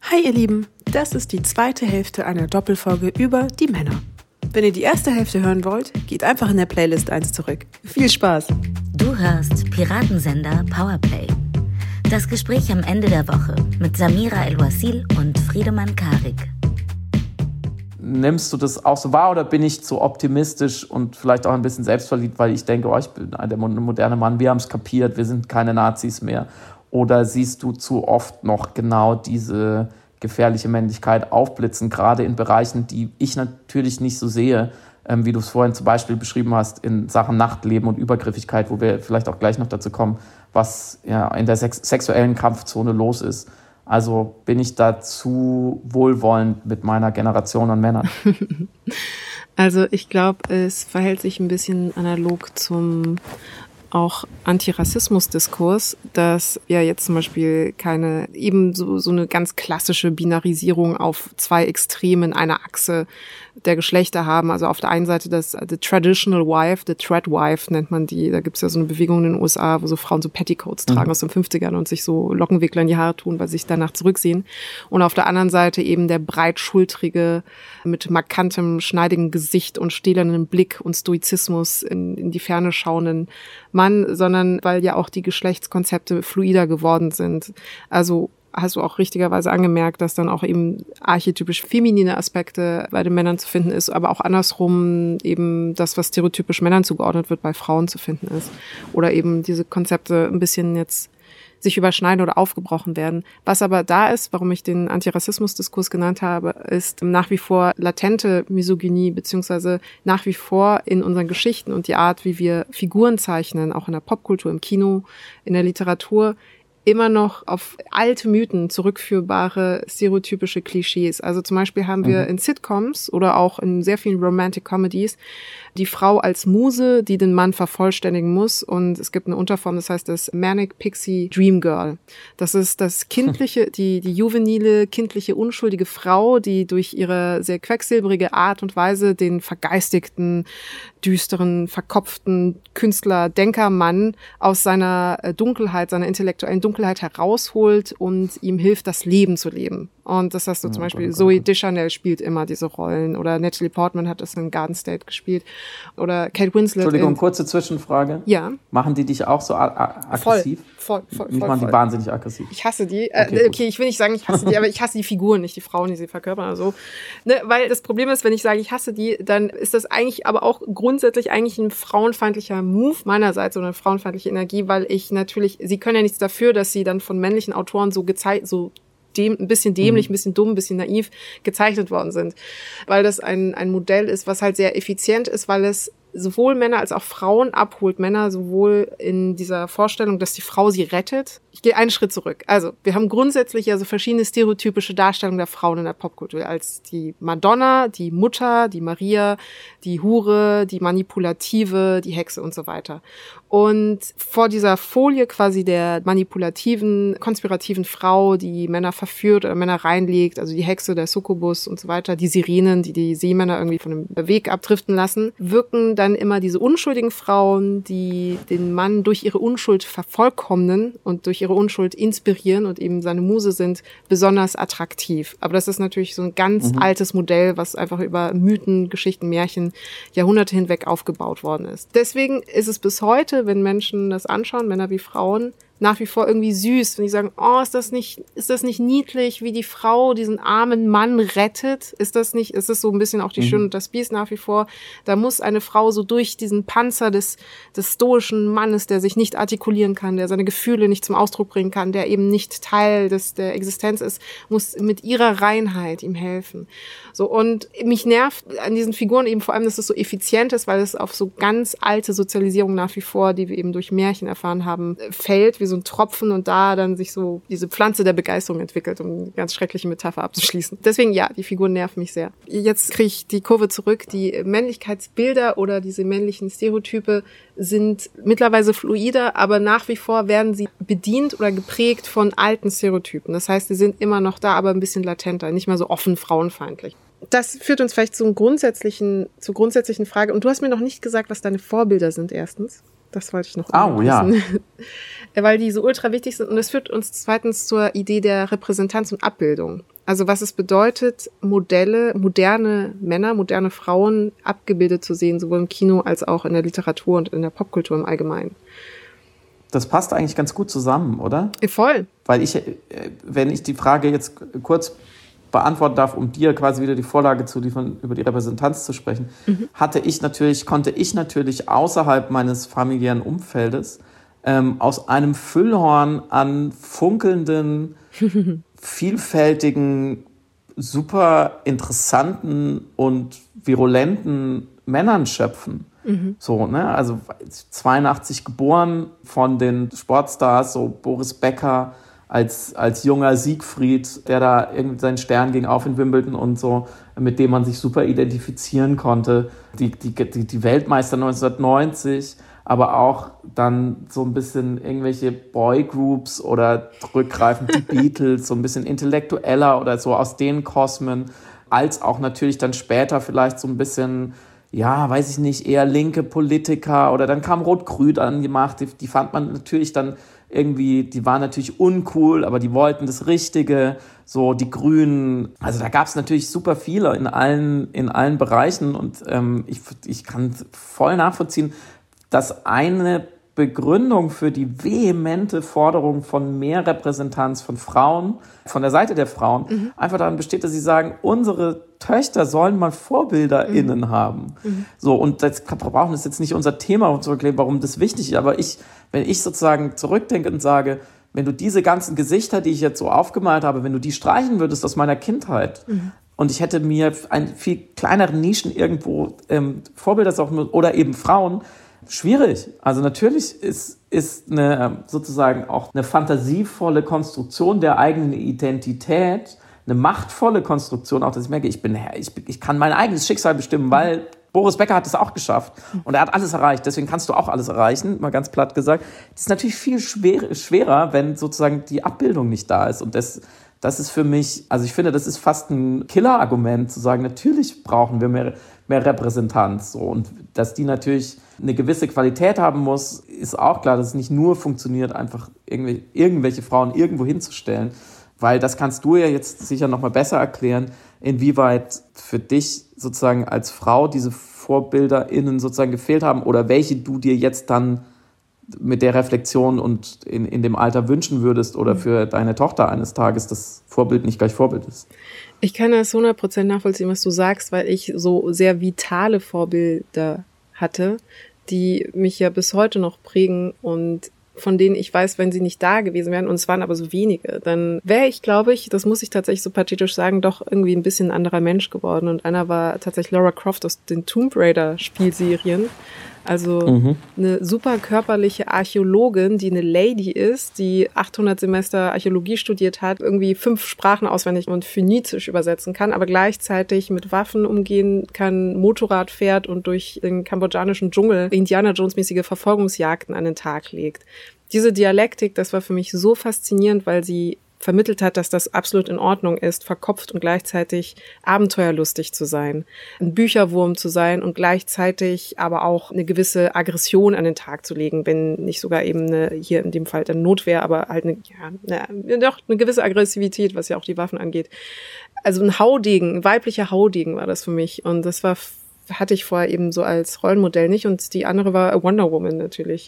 Hi ihr Lieben, das ist die zweite Hälfte einer Doppelfolge über die Männer. Wenn ihr die erste Hälfte hören wollt, geht einfach in der Playlist 1 zurück. Viel Spaß! Du hörst Piratensender Powerplay. Das Gespräch am Ende der Woche mit Samira El-Wasil und Friedemann Karik. Nimmst du das auch so wahr oder bin ich zu optimistisch und vielleicht auch ein bisschen selbstverliebt, weil ich denke, ich bin der moderne Mann, wir haben es kapiert, wir sind keine Nazis mehr? Oder siehst du zu oft noch genau diese gefährliche Männlichkeit aufblitzen, gerade in Bereichen, die ich natürlich nicht so sehe, wie du es vorhin zum Beispiel beschrieben hast, in Sachen Nachtleben und Übergriffigkeit, wo wir vielleicht auch gleich noch dazu kommen, was ja in der sexuellen Kampfzone los ist. Also bin ich da zu wohlwollend mit meiner Generation an Männern? Also ich glaube, es verhält sich ein bisschen analog zum auch Antirassismus-Diskurs, dass wir jetzt zum Beispiel keine eben so eine ganz klassische Binarisierung auf zwei Extremen einer Achse der Geschlechter haben. Also auf der einen Seite das the traditional wife, the thread wife nennt man die. Da gibt's ja so eine Bewegung in den USA, wo so Frauen so Petticoats tragen aus den 50ern und sich so Lockenwickler in die Haare tun, weil sie sich danach zurücksehen. Und auf der anderen Seite eben der breitschultrige, mit markantem, schneidigem Gesicht und stählernem Blick und Stoizismus in die Ferne schauenden Mann, sondern weil ja auch die Geschlechtskonzepte fluider geworden sind. Also hast du auch richtigerweise angemerkt, dass dann auch eben archetypisch feminine Aspekte bei den Männern zu finden ist, aber auch andersrum eben das, was stereotypisch Männern zugeordnet wird, bei Frauen zu finden ist. Oder eben diese Konzepte ein bisschen jetzt sich überschneiden oder aufgebrochen werden. Was aber da ist, warum ich den Antirassismus-Diskurs genannt habe, ist nach wie vor latente Misogynie, beziehungsweise nach wie vor in unseren Geschichten und die Art, wie wir Figuren zeichnen, auch in der Popkultur, im Kino, in der Literatur, immer noch auf alte Mythen zurückführbare stereotypische Klischees. Also zum Beispiel haben wir in Sitcoms oder auch in sehr vielen Romantic Comedies die Frau als Muse, die den Mann vervollständigen muss. Und es gibt eine Unterform, das heißt das Manic Pixie Dream Girl. Das ist das kindliche, die juvenile, kindliche, unschuldige Frau, die durch ihre sehr quecksilbrige Art und Weise den vergeistigten, düsteren, verkopften Künstler, Denkermann aus seiner Dunkelheit, seiner intellektuellen Dunkelheit herausholt und ihm hilft, das Leben zu leben. Und das hast du zum Beispiel, Zooey Deschanel spielt immer diese Rollen oder Natalie Portman hat das in Garden State gespielt oder Kate Winslet. Entschuldigung, kurze Zwischenfrage. Ja. Machen die dich auch so aggressiv? Voll. Mich machen die wahnsinnig aggressiv. Ich hasse die. Okay, ich will nicht sagen, ich hasse die, aber ich hasse die Figuren, nicht die Frauen, die sie verkörpern oder so. Ne, weil das Problem ist, wenn ich sage, ich hasse die, dann ist das eigentlich aber auch grundsätzlich eigentlich ein frauenfeindlicher Move meinerseits oder eine frauenfeindliche Energie, weil ich natürlich, sie können ja nichts dafür, dass sie dann von männlichen Autoren so gezeigt, so ein bisschen dämlich, ein bisschen dumm, ein bisschen naiv gezeichnet worden sind. Weil das ein Modell ist, was halt sehr effizient ist, weil es sowohl Männer als auch Frauen abholt. Männer sowohl in dieser Vorstellung, dass die Frau sie rettet. Ich gehe einen Schritt zurück. Also, wir haben grundsätzlich ja so verschiedene stereotypische Darstellungen der Frauen in der Popkultur. Als die Madonna, die Mutter, die Maria, die Hure, die Manipulative, die Hexe und so weiter. Und vor dieser Folie quasi der manipulativen, konspirativen Frau, die Männer verführt oder Männer reinlegt, also die Hexe, der Succubus und so weiter, die Sirenen, die Seemänner irgendwie von dem Weg abdriften lassen, wirken dann immer diese unschuldigen Frauen, die den Mann durch ihre Unschuld vervollkommnen und durch ihre Unschuld inspirieren und eben seine Muse sind, besonders attraktiv. Aber das ist natürlich so ein ganz altes Modell, was einfach über Mythen, Geschichten, Märchen, Jahrhunderte hinweg aufgebaut worden ist. Deswegen ist es bis heute, wenn Menschen das anschauen, Männer wie Frauen, nach wie vor irgendwie süß, wenn die sagen, oh, ist das nicht niedlich, wie die Frau diesen armen Mann rettet? Ist das so ein bisschen auch die Schöne und das Biest nach wie vor? Da muss eine Frau so durch diesen Panzer des stoischen Mannes, der sich nicht artikulieren kann, der seine Gefühle nicht zum Ausdruck bringen kann, der eben nicht Teil der Existenz ist, muss mit ihrer Reinheit ihm helfen. So, und mich nervt an diesen Figuren eben vor allem, dass es so effizient ist, weil es auf so ganz alte Sozialisierung nach wie vor, die wir eben durch Märchen erfahren haben, fällt, wie so ein Tropfen und da dann sich so diese Pflanze der Begeisterung entwickelt, um eine ganz schreckliche Metapher abzuschließen. Deswegen ja, die Figuren nerven mich sehr. Jetzt kriege ich die Kurve zurück. Die Männlichkeitsbilder oder diese männlichen Stereotype sind mittlerweile fluider, aber nach wie vor werden sie bedient oder geprägt von alten Stereotypen. Das heißt, sie sind immer noch da, aber ein bisschen latenter, nicht mehr so offen frauenfeindlich. Das führt uns vielleicht zur grundsätzlichen Frage. Und du hast mir noch nicht gesagt, was deine Vorbilder sind, erstens. Das wollte ich noch wissen. Ja. weil die so ultra wichtig sind. Und das führt uns zweitens zur Idee der Repräsentanz und Abbildung. Also was es bedeutet, moderne Männer, moderne Frauen abgebildet zu sehen, sowohl im Kino als auch in der Literatur und in der Popkultur im Allgemeinen. Das passt eigentlich ganz gut zusammen, oder? Voll. Weil wenn ich die Frage jetzt kurz beantworten darf, um dir quasi wieder die Vorlage zu liefern, über die Repräsentanz zu sprechen, konnte ich natürlich außerhalb meines familiären Umfeldes aus einem Füllhorn an funkelnden, vielfältigen, super interessanten und virulenten Männern schöpfen. So, ne? Also 82 geboren, von den Sportstars, so Boris Becker als junger Siegfried, der da irgendwie seinen Stern ging auf in Wimbledon und so, mit dem man sich super identifizieren konnte. Die Weltmeister 1990, aber auch dann so ein bisschen irgendwelche Boygroups oder rückgreifend die Beatles, so ein bisschen intellektueller oder so aus den Kosmen, als auch natürlich dann später vielleicht so ein bisschen, ja, weiß ich nicht, eher linke Politiker, oder dann kam Rot-Grün angemacht, die fand man natürlich dann irgendwie, die waren natürlich uncool, aber die wollten das Richtige, so die Grünen, also da gab es natürlich super viele in allen Bereichen, und ich kann voll nachvollziehen, dass eine Begründung für die vehemente Forderung von mehr Repräsentanz von Frauen, von der Seite der Frauen, einfach darin besteht, dass sie sagen, unsere Töchter sollen mal VorbilderInnen haben. So, und das brauchen das jetzt nicht unser Thema, um zu erklären, warum das wichtig ist, aber wenn ich sozusagen zurückdenke und sage, wenn du diese ganzen Gesichter, die ich jetzt so aufgemalt habe, wenn du die streichen würdest aus meiner Kindheit, und ich hätte mir einen viel kleineren Nischen irgendwo Vorbilder oder eben Frauen, schwierig. Also natürlich ist sozusagen auch eine fantasievolle Konstruktion der eigenen Identität, eine machtvolle Konstruktion, auch dass ich merke, ich kann mein eigenes Schicksal bestimmen, weil Boris Becker hat es auch geschafft und er hat alles erreicht, deswegen kannst du auch alles erreichen, mal ganz platt gesagt. Das ist natürlich viel schwerer, wenn sozusagen die Abbildung nicht da ist, und das ist für mich, also ich finde, das ist fast ein Killerargument, zu sagen, natürlich brauchen wir mehr Repräsentanz, so, und dass die natürlich eine gewisse Qualität haben muss, ist auch klar, dass es nicht nur funktioniert, einfach irgendwelche Frauen irgendwo hinzustellen, weil das kannst du ja jetzt sicher noch mal besser erklären, inwieweit für dich sozusagen als Frau diese VorbilderInnen sozusagen gefehlt haben oder welche du dir jetzt dann mit der Reflexion und in dem Alter wünschen würdest oder für deine Tochter eines Tages das Vorbild nicht gleich Vorbild ist. Ich kann das 100% nachvollziehen, was du sagst, weil ich so sehr vitale Vorbilder hatte, die mich ja bis heute noch prägen und von denen ich weiß, wenn sie nicht da gewesen wären, und es waren aber so wenige, dann wäre ich, glaube ich, das muss ich tatsächlich so pathetisch sagen, doch irgendwie ein bisschen ein anderer Mensch geworden. Und einer war tatsächlich Lara Croft aus den Tomb Raider Spielserien. Also eine super körperliche Archäologin, die eine Lady ist, die 800 Semester Archäologie studiert hat, irgendwie 5 Sprachen auswendig und Phönizisch übersetzen kann, aber gleichzeitig mit Waffen umgehen kann, Motorrad fährt und durch den kambodschanischen Dschungel Indiana Jones-mäßige Verfolgungsjagden an den Tag legt. Diese Dialektik, das war für mich so faszinierend, weil sie vermittelt hat, dass das absolut in Ordnung ist, verkopft und gleichzeitig abenteuerlustig zu sein, ein Bücherwurm zu sein und gleichzeitig aber auch eine gewisse Aggression an den Tag zu legen, wenn nicht sogar eben hier in dem Fall dann Notwehr, aber halt eine gewisse Aggressivität, was ja auch die Waffen angeht. Also ein weiblicher Haudegen war das für mich, und das hatte ich vorher eben so als Rollenmodell nicht, und die andere war Wonder Woman natürlich,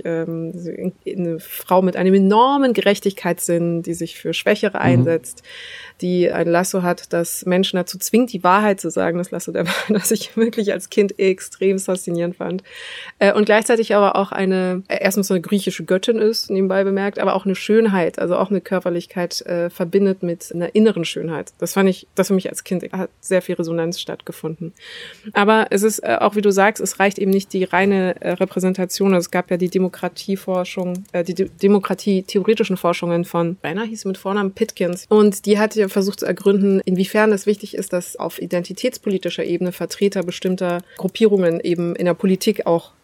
eine Frau mit einem enormen Gerechtigkeitssinn, die sich für Schwächere einsetzt, die ein Lasso hat, das Menschen dazu zwingt, die Wahrheit zu sagen, das Lasso der Wahrheit, das ich wirklich als Kind extrem faszinierend fand, und gleichzeitig aber auch erstens eine griechische Göttin ist, nebenbei bemerkt, aber auch eine Schönheit, also auch eine Körperlichkeit verbindet mit einer inneren Schönheit. Das für mich als Kind hat sehr viel Resonanz stattgefunden. Aber es ist auch, wie du sagst, es reicht eben nicht die reine Repräsentation. Also es gab ja die Demokratieforschung, die demokratietheoretischen Forschungen von, einer hieß mit Vornamen Pitkins. Und die hat ja versucht zu ergründen, inwiefern es wichtig ist, dass auf identitätspolitischer Ebene Vertreter bestimmter Gruppierungen eben in der Politik auch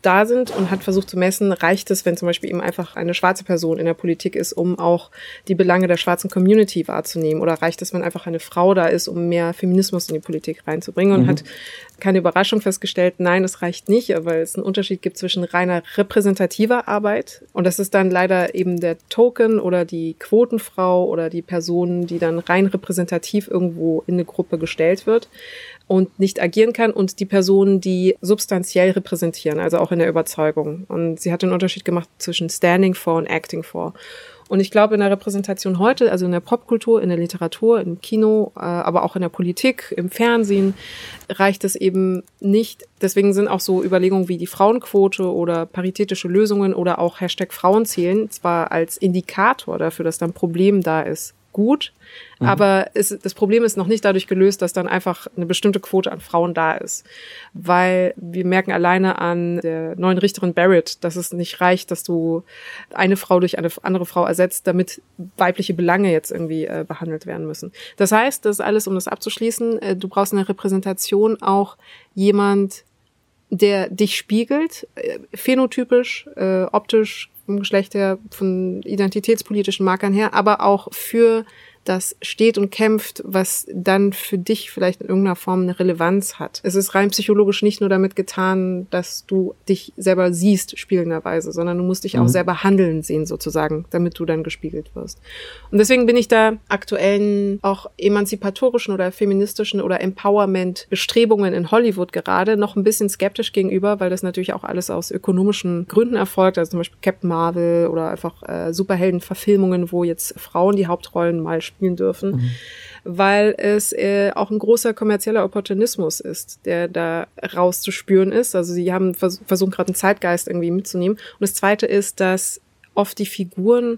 da sind und hat versucht zu messen, reicht es, wenn zum Beispiel eben einfach eine schwarze Person in der Politik ist, um auch die Belange der schwarzen Community wahrzunehmen, oder reicht es, wenn einfach eine Frau da ist, um mehr Feminismus in die Politik reinzubringen, und hat keine Überraschung festgestellt, nein, es reicht nicht, weil es einen Unterschied gibt zwischen reiner repräsentativer Arbeit, und das ist dann leider eben der Token oder die Quotenfrau oder die Person, die dann rein repräsentativ irgendwo in eine Gruppe gestellt wird und nicht agieren kann, und die Personen, die substanziell repräsentieren, also auch in der Überzeugung. Und sie hat den Unterschied gemacht zwischen Standing for und Acting for. Und ich glaube, in der Repräsentation heute, also in der Popkultur, in der Literatur, im Kino, aber auch in der Politik, im Fernsehen, reicht es eben nicht. Deswegen sind auch so Überlegungen wie die Frauenquote oder paritätische Lösungen oder auch #Frauenzählen zwar als Indikator dafür, dass da ein Problem da ist, gut, aber das Problem ist noch nicht dadurch gelöst, dass dann einfach eine bestimmte Quote an Frauen da ist. Weil wir merken alleine an der neuen Richterin Barrett, dass es nicht reicht, dass du eine Frau durch eine andere Frau ersetzt, damit weibliche Belange jetzt irgendwie behandelt werden müssen. Das heißt, das ist alles, um das abzuschließen, du brauchst in der Repräsentation auch jemand, der dich spiegelt, phänotypisch, optisch, vom Geschlecht her, von identitätspolitischen Markern her, aber auch für das steht und kämpft, was dann für dich vielleicht in irgendeiner Form eine Relevanz hat. Es ist rein psychologisch nicht nur damit getan, dass du dich selber siehst, spiegelnderweise, sondern du musst dich auch selber handeln sehen, sozusagen, damit du dann gespiegelt wirst. Und deswegen bin ich da aktuellen auch emanzipatorischen oder feministischen oder Empowerment-Bestrebungen in Hollywood gerade noch ein bisschen skeptisch gegenüber, weil das natürlich auch alles aus ökonomischen Gründen erfolgt, also zum Beispiel Captain Marvel oder einfach Superhelden-Verfilmungen, wo jetzt Frauen die Hauptrollen mal spielen dürfen, weil es auch ein großer kommerzieller Opportunismus ist, der da rauszuspüren ist. Also sie haben versucht gerade einen Zeitgeist irgendwie mitzunehmen. Und das Zweite ist, dass oft die Figuren,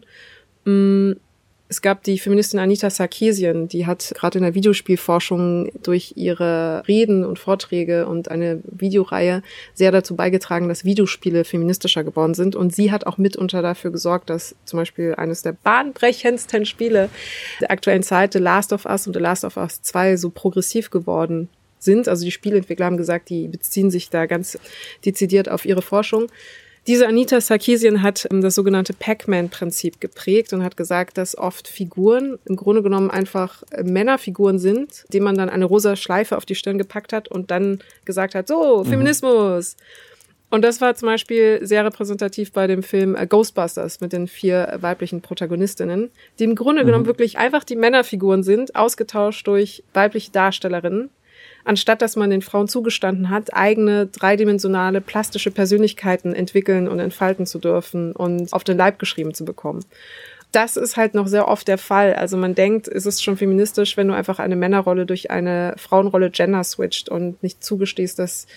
es gab die Feministin Anita Sarkeesian, die hat gerade in der Videospielforschung durch ihre Reden und Vorträge und eine Videoreihe sehr dazu beigetragen, dass Videospiele feministischer geworden sind. Und sie hat auch mitunter dafür gesorgt, dass zum Beispiel eines der bahnbrechendsten Spiele der aktuellen Zeit, The Last of Us und The Last of Us 2, so progressiv geworden sind. Also die Spieleentwickler haben gesagt, die beziehen sich da ganz dezidiert auf ihre Forschung. Diese Anita Sarkeesian hat das sogenannte Pac-Man-Prinzip geprägt und hat gesagt, dass oft Figuren im Grunde genommen einfach Männerfiguren sind, denen man dann eine rosa Schleife auf die Stirn gepackt hat und dann gesagt hat, so, Feminismus. Und das war zum Beispiel sehr repräsentativ bei dem Film Ghostbusters mit den 4 weiblichen Protagonistinnen, die im Grunde genommen wirklich einfach die Männerfiguren sind, ausgetauscht durch weibliche Darstellerinnen, anstatt dass man den Frauen zugestanden hat, eigene dreidimensionale plastische Persönlichkeiten entwickeln und entfalten zu dürfen und auf den Leib geschrieben zu bekommen. Das ist halt noch sehr oft der Fall. Also man denkt, es ist schon feministisch, wenn du einfach eine Männerrolle durch eine Frauenrolle gender switcht und nicht zugestehst, dass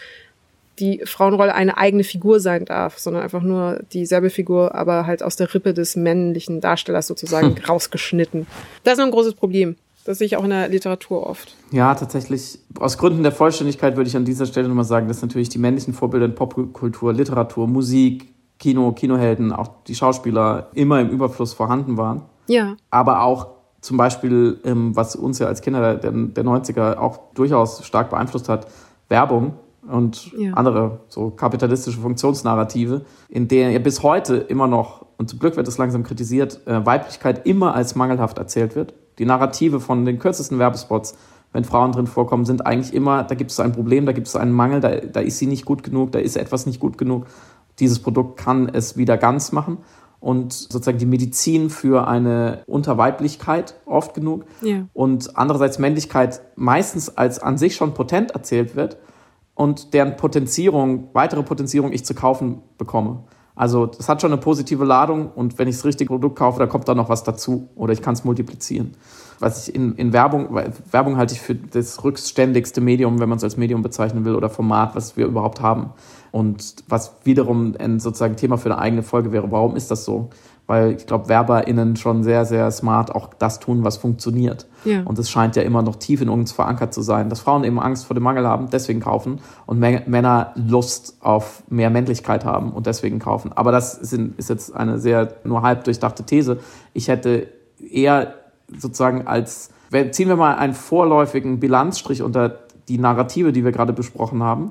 die Frauenrolle eine eigene Figur sein darf, sondern einfach nur dieselbe Figur, aber halt aus der Rippe des männlichen Darstellers sozusagen rausgeschnitten. Das ist ein großes Problem. Das sehe ich auch in der Literatur oft. Ja, tatsächlich. Aus Gründen der Vollständigkeit würde ich an dieser Stelle nochmal sagen, dass natürlich die männlichen Vorbilder in Popkultur, Literatur, Musik, Kino, Kinohelden, auch die Schauspieler immer im Überfluss vorhanden waren. Ja. Aber auch zum Beispiel, was uns ja als Kinder der 90er auch durchaus stark beeinflusst hat, Werbung und andere so kapitalistische Funktionsnarrative, in denen ja bis heute immer noch, und zum Glück wird das langsam kritisiert, Weiblichkeit immer als mangelhaft erzählt wird. Die Narrative von den kürzesten Werbespots, wenn Frauen drin vorkommen, sind eigentlich immer, da gibt es ein Problem, da gibt es einen Mangel, da ist sie nicht gut genug, da ist etwas nicht gut genug. Dieses Produkt kann es wieder ganz machen. Und sozusagen die Medizin für eine Unterweiblichkeit oft genug. Ja. Und andererseits Männlichkeit meistens als an sich schon potent erzählt wird und deren weitere Potenzierung ich zu kaufen bekomme. Also das hat schon eine positive Ladung und wenn ich das richtige Produkt kaufe, dann kommt da noch was dazu oder ich kann es multiplizieren. Was ich in Werbung halte ich für das rückständigste Medium, wenn man es als Medium bezeichnen will oder Format, was wir überhaupt haben. Und was wiederum ein sozusagen Thema für eine eigene Folge wäre. Warum ist das so? Weil ich glaube, WerberInnen schon sehr, sehr smart auch das tun, was funktioniert. Ja. Und es scheint ja immer noch tief in uns verankert zu sein, dass Frauen eben Angst vor dem Mangel haben, deswegen kaufen und Männer Lust auf mehr Männlichkeit haben und deswegen kaufen. Aber das ist jetzt eine sehr nur halb durchdachte These. Ich hätte eher sozusagen ziehen wir mal einen vorläufigen Bilanzstrich unter die Narrative, die wir gerade besprochen haben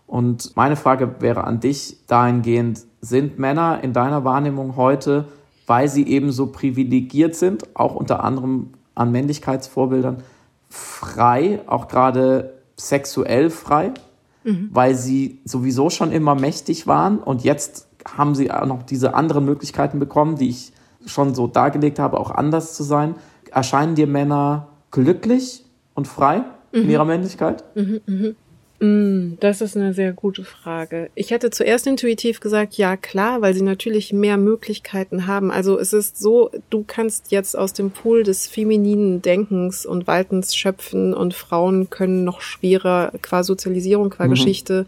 Und meine Frage wäre an dich dahingehend, sind Männer in deiner Wahrnehmung heute, weil sie eben so privilegiert sind, auch unter anderem an Männlichkeitsvorbildern, frei, auch gerade sexuell frei, weil sie sowieso schon immer mächtig waren und jetzt haben sie auch noch diese anderen Möglichkeiten bekommen, die ich schon so dargelegt habe, auch anders zu sein. Erscheinen dir Männer glücklich und frei in ihrer Männlichkeit? Das ist eine sehr gute Frage. Ich hätte zuerst intuitiv gesagt, ja klar, weil sie natürlich mehr Möglichkeiten haben. Also es ist so, du kannst jetzt aus dem Pool des femininen Denkens und Waltens schöpfen und Frauen können noch schwerer qua Sozialisierung, qua Geschichte,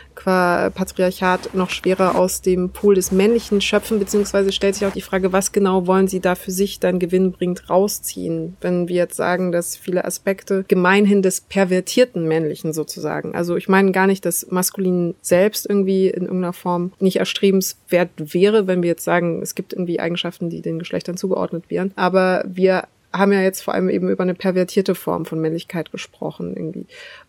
qua Patriarchat noch schwerer aus dem Pool des Männlichen schöpfen, beziehungsweise stellt sich auch die Frage, was genau wollen sie da für sich dann gewinnbringend rausziehen, wenn wir jetzt sagen, dass viele Aspekte gemeinhin des pervertierten Männlichen sozusagen, also ich meine gar nicht, dass Maskulin selbst irgendwie in irgendeiner Form nicht erstrebenswert wäre, wenn wir jetzt sagen, es gibt irgendwie Eigenschaften, die den Geschlechtern zugeordnet wären, aber wir haben ja jetzt vor allem eben über eine pervertierte Form von Männlichkeit gesprochen irgendwie.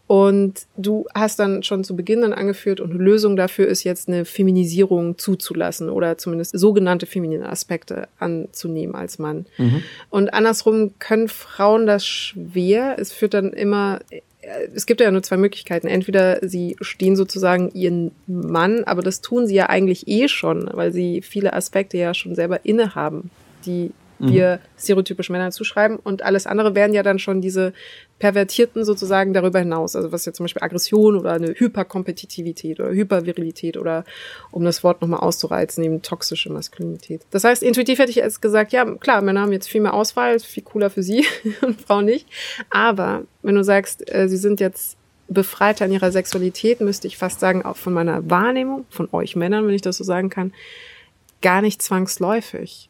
Und du hast dann schon zu Beginn dann angeführt, und eine Lösung dafür ist jetzt eine Feminisierung zuzulassen oder zumindest sogenannte feminine Aspekte anzunehmen als Mann. Und andersrum können Frauen das schwer. Es führt dann immer, es gibt ja nur zwei Möglichkeiten. Entweder sie stehen sozusagen ihren Mann, aber das tun sie ja eigentlich schon, weil sie viele Aspekte ja schon selber innehaben, die wir stereotypisch Männern zuschreiben, und alles andere wären ja dann schon diese pervertierten sozusagen darüber hinaus, also was ja zum Beispiel Aggression oder eine Hyperkompetitivität oder Hypervirilität oder, um das Wort nochmal auszureizen, eben toxische Maskulinität. Das heißt, intuitiv hätte ich jetzt gesagt, ja klar, Männer haben jetzt viel mehr Auswahl, ist viel cooler für sie und Frauen nicht, aber wenn du sagst, sie sind jetzt befreiter in ihrer Sexualität, müsste ich fast sagen, auch von meiner Wahrnehmung, von euch Männern, wenn ich das so sagen kann, gar nicht zwangsläufig.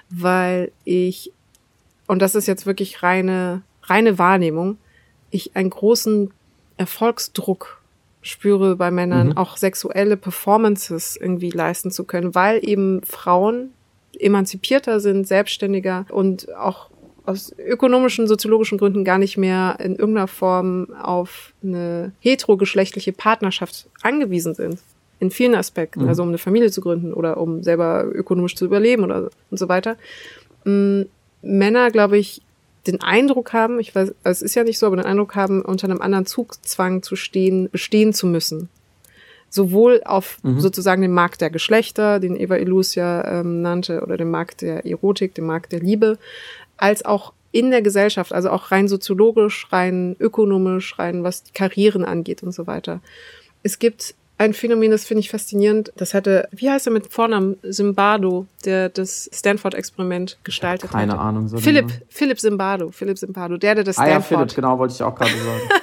Weil ich, und das ist jetzt wirklich reine Wahrnehmung, ich einen großen Erfolgsdruck spüre bei Männern, auch sexuelle Performances irgendwie leisten zu können, weil eben Frauen emanzipierter sind, selbstständiger und auch aus ökonomischen, soziologischen Gründen gar nicht mehr in irgendeiner Form auf eine heterogeschlechtliche Partnerschaft angewiesen sind. In vielen Aspekten, also um eine Familie zu gründen oder um selber ökonomisch zu überleben oder und so weiter. Männer, glaube ich, den Eindruck haben, ich weiß, es ist ja nicht so, aber den Eindruck haben, unter einem anderen Zugzwang zu stehen, bestehen zu müssen. Sowohl auf sozusagen dem Markt der Geschlechter, den Eva Illouz ja nannte, oder dem Markt der Erotik, dem Markt der Liebe, als auch in der Gesellschaft, also auch rein soziologisch, rein ökonomisch, rein was die Karrieren angeht und so weiter. Es gibt ein Phänomen, das finde ich faszinierend. Das hatte, wie heißt er mit Vornamen? Zimbardo, der das Stanford-Experiment gestaltet hat. Keine Ahnung. So Philipp Zimbardo, der das Stanford... ja, Philipp, genau, wollte ich auch gerade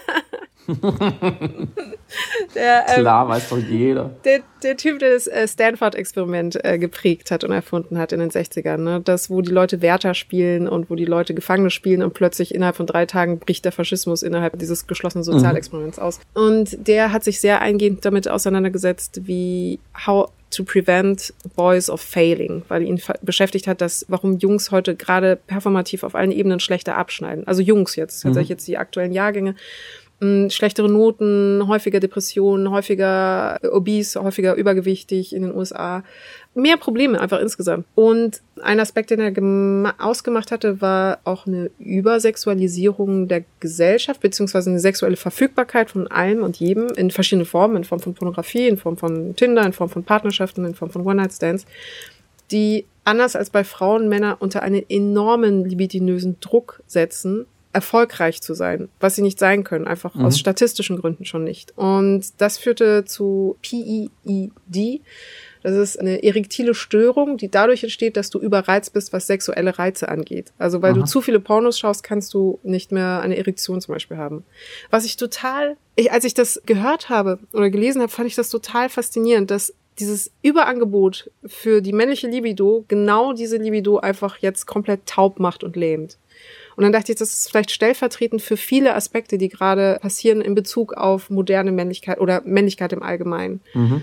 sagen. Klar, weiß doch jeder. Der Typ, der das Stanford-Experiment geprägt hat und erfunden hat in den 60ern, ne? Das, wo die Leute Wärter spielen und wo die Leute Gefangene spielen und plötzlich innerhalb von 3 Tagen bricht der Faschismus innerhalb dieses geschlossenen Sozialexperiments aus. Und der hat sich sehr eingehend damit auseinandergesetzt, wie how to prevent boys of failing, weil ihn beschäftigt hat, warum Jungs heute gerade performativ auf allen Ebenen schlechter abschneiden. Also Jungs jetzt, tatsächlich jetzt die aktuellen Jahrgänge. Schlechtere Noten, häufiger Depressionen, häufiger obese, häufiger übergewichtig in den USA. Mehr Probleme einfach insgesamt. Und ein Aspekt, den er ausgemacht hatte, war auch eine Übersexualisierung der Gesellschaft, beziehungsweise eine sexuelle Verfügbarkeit von allem und jedem in verschiedenen Formen, in Form von Pornografie, in Form von Tinder, in Form von Partnerschaften, in Form von One-Night-Stands, die anders als bei Frauen Männer unter einen enormen libidinösen Druck setzen, erfolgreich zu sein, was sie nicht sein können, einfach aus statistischen Gründen schon nicht. Und das führte zu PEED. Das ist eine erektile Störung, die dadurch entsteht, dass du überreizt bist, was sexuelle Reize angeht. Also weil du zu viele Pornos schaust, kannst du nicht mehr eine Erektion zum Beispiel haben. Was ich als ich das gehört habe oder gelesen habe, fand ich das total faszinierend, dass dieses Überangebot für die männliche Libido genau diese Libido einfach jetzt komplett taub macht und lähmt. Und dann dachte ich, das ist vielleicht stellvertretend für viele Aspekte, die gerade passieren in Bezug auf moderne Männlichkeit oder Männlichkeit im Allgemeinen.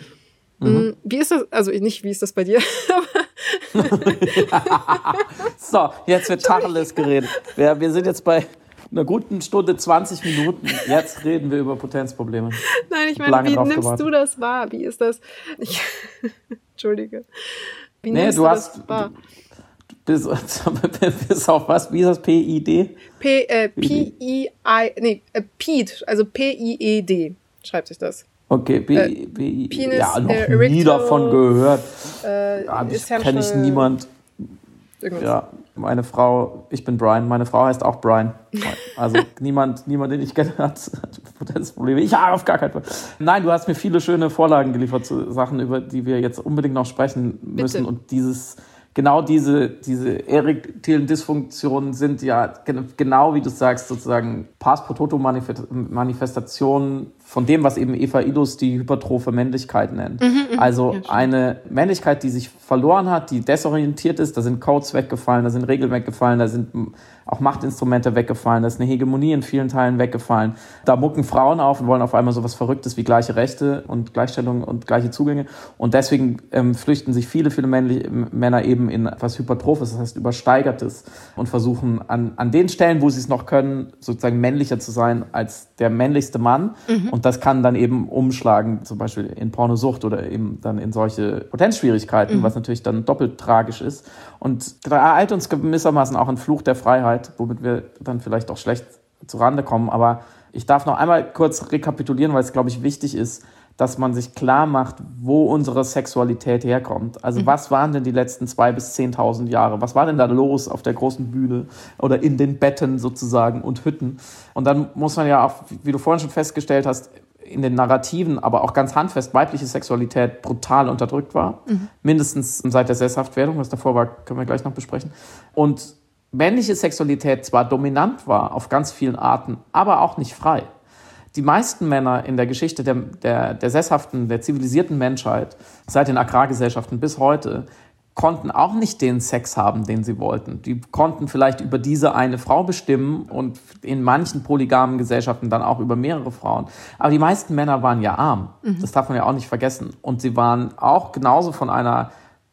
Wie ist das, also nicht, wie ist das bei dir? So, jetzt wird Tacheles geredet. Wir sind jetzt bei einer guten Stunde, 20 Minuten. Jetzt reden wir über Potenzprobleme. Nein, ich meine, wie nimmst du das wahr? Wie ist das? Entschuldige. Wie nimmst du das wahr? Bis auf was? Wie ist das? PID? PID, also PIED schreibt sich das. Okay, Penis, ja, noch nie davon gehört. Kenne ich niemand. Irgendwas. Ja, meine Frau, ich bin Brian, meine Frau heißt auch Brian. Also niemand, den ich kenne, hat Potenzprobleme. Ich habe auf gar keinen Fall. Nein, du hast mir viele schöne Vorlagen geliefert zu Sachen, über die wir jetzt unbedingt noch sprechen müssen. Bitte. Und diese erektilen Dysfunktionen sind ja genau, wie du sagst, sozusagen Pars pro toto Manifestationen von dem, was eben Eva Illouz die hypertrophe Männlichkeit nennt. Also eine Männlichkeit, die sich verloren hat, die desorientiert ist, da sind Codes weggefallen, da sind Regeln weggefallen, da sind auch Machtinstrumente weggefallen, da ist eine Hegemonie in vielen Teilen weggefallen. Da mucken Frauen auf und wollen auf einmal sowas Verrücktes wie gleiche Rechte und Gleichstellung und gleiche Zugänge. Und deswegen flüchten sich viele Männer eben in etwas Hypertrophes, das heißt Übersteigertes, und versuchen an den Stellen, wo sie es noch können, sozusagen männlicher zu sein als der männlichste Mann. Und das kann dann eben umschlagen, zum Beispiel in Pornosucht oder eben dann in solche Potenzschwierigkeiten, was natürlich dann doppelt tragisch ist. Und da ereilt uns gewissermaßen auch ein Fluch der Freiheit, womit wir dann vielleicht auch schlecht zurande kommen. Aber ich darf noch einmal kurz rekapitulieren, weil es, glaube ich, wichtig ist, dass man sich klar macht, wo unsere Sexualität herkommt. Also was waren denn die letzten 2.000 bis 10.000 Jahre? Was war denn da los auf der großen Bühne oder in den Betten sozusagen und Hütten? Und dann muss man ja auch, wie du vorhin schon festgestellt hast, in den Narrativen, aber auch ganz handfest, weibliche Sexualität brutal unterdrückt war. Mindestens seit der Sesshaftwerdung, was davor war, können wir gleich noch besprechen. Und männliche Sexualität zwar dominant war auf ganz vielen Arten, aber auch nicht frei. Die meisten Männer in der Geschichte der sesshaften, der zivilisierten Menschheit, seit den Agrargesellschaften bis heute, konnten auch nicht den Sex haben, den sie wollten. Die konnten vielleicht über diese eine Frau bestimmen und in manchen polygamen Gesellschaften dann auch über mehrere Frauen. Aber die meisten Männer waren ja arm. Das darf man ja auch nicht vergessen. Und sie waren auch genauso von einer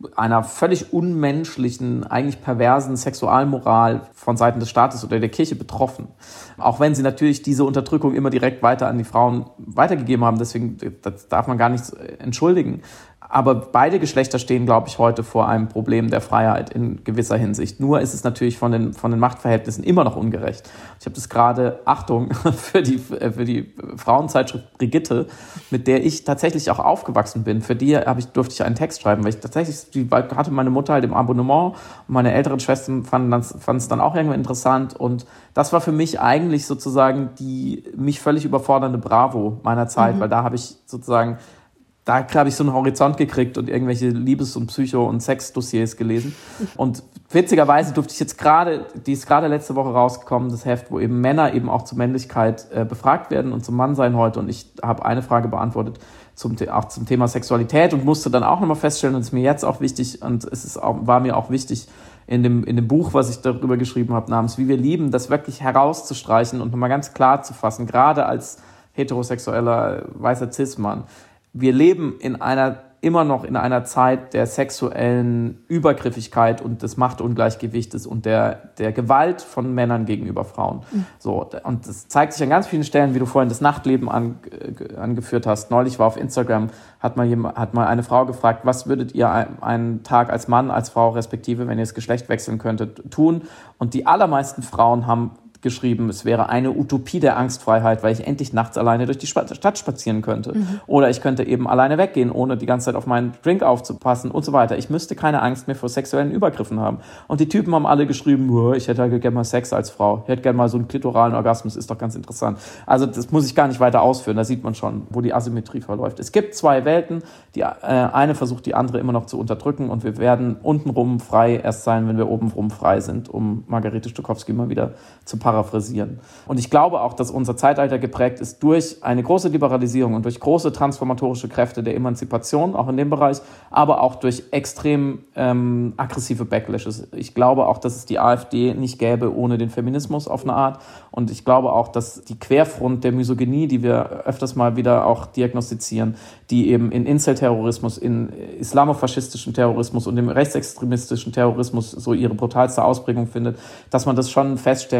völlig unmenschlichen, eigentlich perversen Sexualmoral von Seiten des Staates oder der Kirche betroffen. Auch wenn sie natürlich diese Unterdrückung immer direkt weiter an die Frauen weitergegeben haben. Deswegen, das darf man gar nicht entschuldigen. Aber beide Geschlechter stehen, glaube ich, heute vor einem Problem der Freiheit in gewisser Hinsicht. Nur ist es natürlich von den Machtverhältnissen immer noch ungerecht. Ich habe das gerade, Achtung, für die Frauenzeitschrift Brigitte, mit der ich tatsächlich auch aufgewachsen bin. Für die durfte ich einen Text schreiben, weil ich tatsächlich, die hatte meine Mutter halt im Abonnement und meine älteren Schwestern fanden es dann auch irgendwie interessant. Und das war für mich eigentlich sozusagen die mich völlig überfordernde Bravo meiner Zeit, weil da habe ich sozusagen so einen Horizont gekriegt und irgendwelche Liebes- und Psycho- und Sexdossiers gelesen. Und witzigerweise durfte ich jetzt die ist gerade letzte Woche rausgekommen, das Heft, wo eben Männer eben auch zur Männlichkeit befragt werden und zum Mannsein heute. Und ich habe eine Frage beantwortet auch zum Thema Sexualität und musste dann auch nochmal feststellen, und es ist mir jetzt auch wichtig, und war mir auch wichtig, in dem Buch, was ich darüber geschrieben habe, namens Wie wir lieben, das wirklich herauszustreichen und nochmal ganz klar zu fassen, gerade als heterosexueller weißer Cis-Mann. Wir leben immer noch in einer Zeit der sexuellen Übergriffigkeit und des Machtungleichgewichtes und der Gewalt von Männern gegenüber Frauen. So, und das zeigt sich an ganz vielen Stellen, wie du vorhin das Nachtleben angeführt hast. Neulich war auf Instagram, hat mal eine Frau gefragt, was würdet ihr einen Tag als Mann, als Frau respektive, wenn ihr das Geschlecht wechseln könntet, tun? Und die allermeisten Frauen haben geschrieben, es wäre eine Utopie der Angstfreiheit, weil ich endlich nachts alleine durch die Stadt spazieren könnte. Oder ich könnte eben alleine weggehen, ohne die ganze Zeit auf meinen Drink aufzupassen und so weiter. Ich müsste keine Angst mehr vor sexuellen Übergriffen haben. Und die Typen haben alle geschrieben, ich hätte halt gerne mal Sex als Frau. Ich hätte gerne mal so einen klitoralen Orgasmus, ist doch ganz interessant. Also das muss ich gar nicht weiter ausführen, da sieht man schon, wo die Asymmetrie verläuft. Es gibt zwei Welten, die eine versucht die andere immer noch zu unterdrücken und wir werden untenrum frei erst sein, wenn wir obenrum frei sind, um Margarete Stokowski mal wieder zu paraphrasieren. Und ich glaube auch, dass unser Zeitalter geprägt ist durch eine große Liberalisierung und durch große transformatorische Kräfte der Emanzipation, auch in dem Bereich, aber auch durch extrem aggressive Backlashes. Ich glaube auch, dass es die AfD nicht gäbe ohne den Feminismus auf eine Art. Und ich glaube auch, dass die Querfront der Misogynie, die wir öfters mal wieder auch diagnostizieren, die eben in Incel-Terrorismus, in islamofaschistischen Terrorismus und im rechtsextremistischen Terrorismus so ihre brutalste Ausprägung findet, dass man das schon feststellen kann,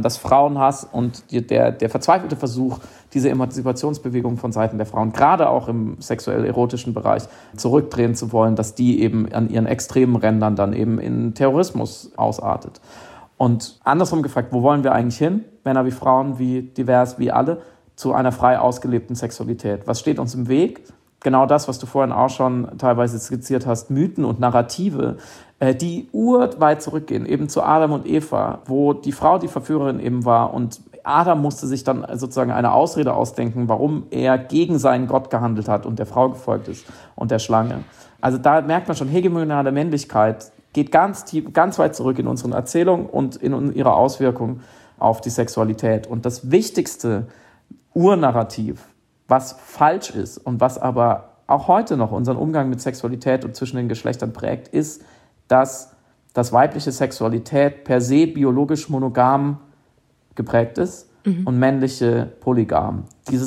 das Frauenhass und der verzweifelte Versuch, diese Emanzipationsbewegung von Seiten der Frauen, gerade auch im sexuell-erotischen Bereich, zurückdrehen zu wollen, dass die eben an ihren extremen Rändern dann eben in Terrorismus ausartet. Und andersrum gefragt, wo wollen wir eigentlich hin? Männer wie Frauen, wie divers, wie alle, zu einer frei ausgelebten Sexualität. Was steht uns im Weg? Genau das, was du vorhin auch schon teilweise skizziert hast, Mythen und Narrative, die urweit zurückgehen, eben zu Adam und Eva, wo die Frau die Verführerin eben war und Adam musste sich dann sozusagen eine Ausrede ausdenken, warum er gegen seinen Gott gehandelt hat und der Frau gefolgt ist und der Schlange. Also da merkt man schon, hegemoniale Männlichkeit geht ganz tief, ganz weit zurück in unseren Erzählungen und in ihrer Auswirkung auf die Sexualität. Und das wichtigste Urnarrativ, was falsch ist und was aber auch heute noch unseren Umgang mit Sexualität und zwischen den Geschlechtern prägt, ist, dass weibliche Sexualität per se biologisch monogam geprägt ist und männliche polygam.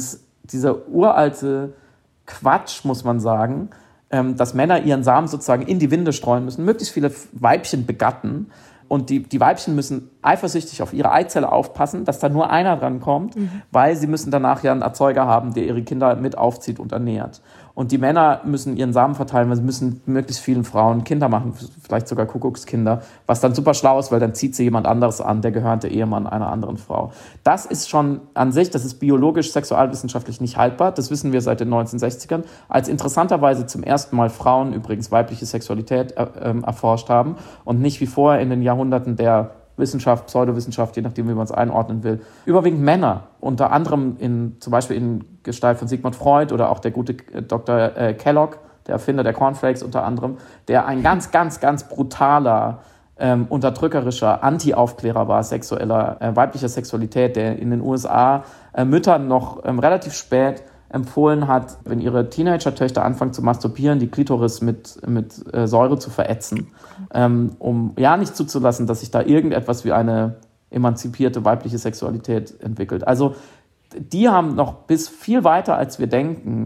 Dieser uralte Quatsch, muss man sagen, dass Männer ihren Samen sozusagen in die Winde streuen müssen, möglichst viele Weibchen begatten und die Weibchen müssen eifersüchtig auf ihre Eizelle aufpassen, dass da nur einer dran kommt, weil sie müssen danach ja einen Erzeuger haben, der ihre Kinder mit aufzieht und ernährt. Und die Männer müssen ihren Samen verteilen, weil sie müssen möglichst vielen Frauen Kinder machen, vielleicht sogar Kuckuckskinder, was dann super schlau ist, weil dann zieht sie jemand anderes an, der gehörnte Ehemann einer anderen Frau. Das ist schon an sich, das ist biologisch, sexualwissenschaftlich nicht haltbar, das wissen wir seit den 1960ern, als interessanterweise zum ersten Mal Frauen übrigens weibliche Sexualität erforscht haben und nicht wie vorher in den Jahrhunderten der Wissenschaft, Pseudowissenschaft, je nachdem, wie man es einordnen will, überwiegend Männer, unter anderem zum Beispiel in Gestalt von Sigmund Freud oder auch der gute Dr. Kellogg, der Erfinder der Cornflakes unter anderem, der ein ganz, ganz, ganz brutaler, unterdrückerischer Anti-Aufklärer war, weiblicher Sexualität, der in den USA Müttern noch relativ spät empfohlen hat, wenn ihre Teenager-Töchter anfangen zu masturbieren, die Klitoris mit Säure zu verätzen, um ja nicht zuzulassen, dass sich da irgendetwas wie eine emanzipierte weibliche Sexualität entwickelt. Also die haben noch bis viel weiter, als wir denken,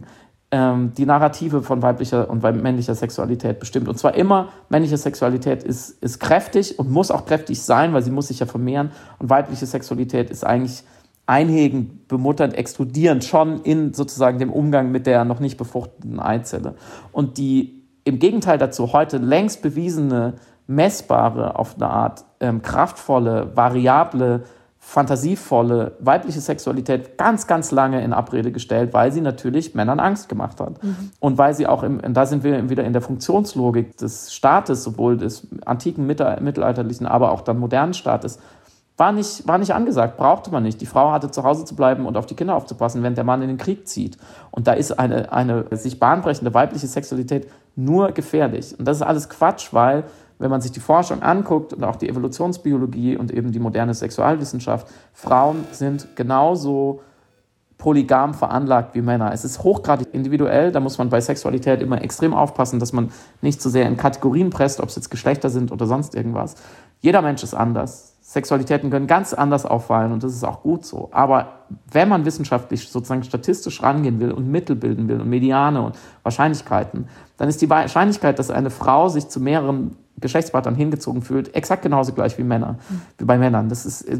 die Narrative von weiblicher und männlicher Sexualität bestimmt. Und zwar immer, männliche Sexualität ist kräftig und muss auch kräftig sein, weil sie muss sich ja vermehren. Und weibliche Sexualität ist eigentlich einhegend, bemutternd, explodierend, schon in sozusagen dem Umgang mit der noch nicht befruchteten Eizelle. Und die im Gegenteil dazu heute längst bewiesene, messbare, auf eine Art kraftvolle, variable, fantasievolle weibliche Sexualität ganz, ganz lange in Abrede gestellt, weil sie natürlich Männern Angst gemacht hat. Und weil sie auch, da sind wir wieder in der Funktionslogik des Staates, sowohl des antiken, mittelalterlichen, aber auch dann modernen Staates, war nicht angesagt, brauchte man nicht. Die Frau hatte zu Hause zu bleiben und auf die Kinder aufzupassen, während der Mann in den Krieg zieht. Und da ist eine sich bahnbrechende weibliche Sexualität nur gefährlich. Und das ist alles Quatsch, weil, wenn man sich die Forschung anguckt und auch die Evolutionsbiologie und eben die moderne Sexualwissenschaft, Frauen sind genauso polygam veranlagt wie Männer. Es ist hochgradig individuell, da muss man bei Sexualität immer extrem aufpassen, dass man nicht zu sehr in Kategorien presst, ob es jetzt Geschlechter sind oder sonst irgendwas. Jeder Mensch ist anders. Sexualitäten können ganz anders auffallen und das ist auch gut so. Aber wenn man wissenschaftlich sozusagen statistisch rangehen will und Mittel bilden will und Mediane und Wahrscheinlichkeiten, dann ist die Wahrscheinlichkeit, dass eine Frau sich zu mehreren Geschlechtspartnern hingezogen fühlt, exakt genauso gleich wie bei Männern.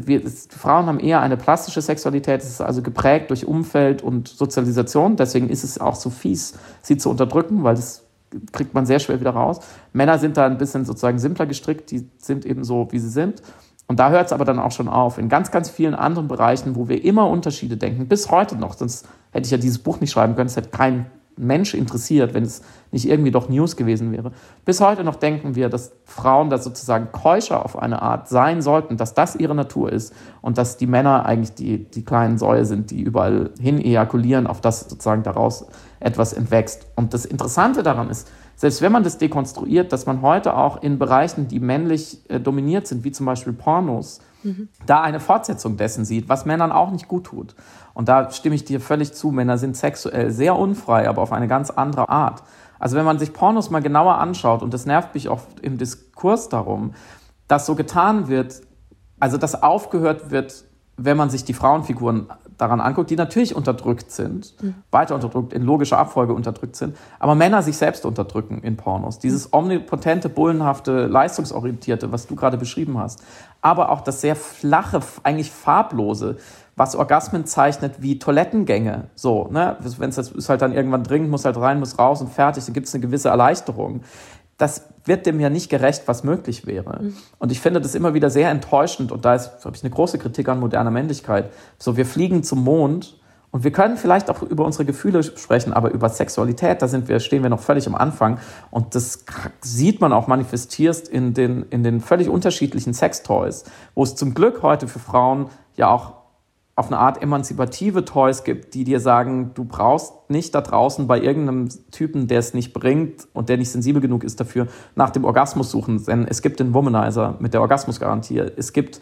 Frauen haben eher eine plastische Sexualität, es ist also geprägt durch Umfeld und Sozialisation, deswegen ist es auch so fies, sie zu unterdrücken, weil das kriegt man sehr schwer wieder raus. Männer sind da ein bisschen sozusagen simpler gestrickt, die sind eben so, wie sie sind. Und da hört es aber dann auch schon auf. In ganz, ganz vielen anderen Bereichen, wo wir immer Unterschiede denken, bis heute noch, sonst hätte ich ja dieses Buch nicht schreiben können, es hätte kein Mensch interessiert, wenn es nicht irgendwie doch News gewesen wäre. Bis heute noch denken wir, dass Frauen da sozusagen keuscher auf eine Art sein sollten, dass das ihre Natur ist und dass die Männer eigentlich die kleinen Säue sind, die überall hin ejakulieren, auf das sozusagen daraus etwas entwächst. Und das Interessante daran ist, selbst wenn man das dekonstruiert, dass man heute auch in Bereichen, die männlich dominiert sind, wie zum Beispiel Pornos, da eine Fortsetzung dessen sieht, was Männern auch nicht gut tut. Und da stimme ich dir völlig zu, Männer sind sexuell sehr unfrei, aber auf eine ganz andere Art. Also wenn man sich Pornos mal genauer anschaut, und das nervt mich oft im Diskurs darum, dass so getan wird, also dass aufgehört wird, wenn man sich die Frauenfiguren daran anguckt, die natürlich unterdrückt sind, weiter unterdrückt, in logischer Abfolge unterdrückt sind, aber Männer sich selbst unterdrücken in Pornos. Dieses omnipotente, bullenhafte, leistungsorientierte, was du gerade beschrieben hast, aber auch das sehr flache, eigentlich farblose, was Orgasmen zeichnet wie Toilettengänge. So, ne? Wenn es das ist halt dann irgendwann dringend, muss halt rein, muss raus und fertig, dann gibt es eine gewisse Erleichterung. Das wird dem ja nicht gerecht, was möglich wäre. Und ich finde das immer wieder sehr enttäuschend. Und da habe ich eine große Kritik an moderner Männlichkeit. So, wir fliegen zum Mond und wir können vielleicht auch über unsere Gefühle sprechen, aber über Sexualität, da stehen wir noch völlig am Anfang. Und das sieht man auch manifestiert in den völlig unterschiedlichen Sextoys, wo es zum Glück heute für Frauen ja auch auf eine Art emanzipative Toys gibt, die dir sagen, du brauchst nicht da draußen bei irgendeinem Typen, der es nicht bringt und der nicht sensibel genug ist dafür, nach dem Orgasmus suchen. Denn es gibt den Womanizer mit der Orgasmusgarantie. Es gibt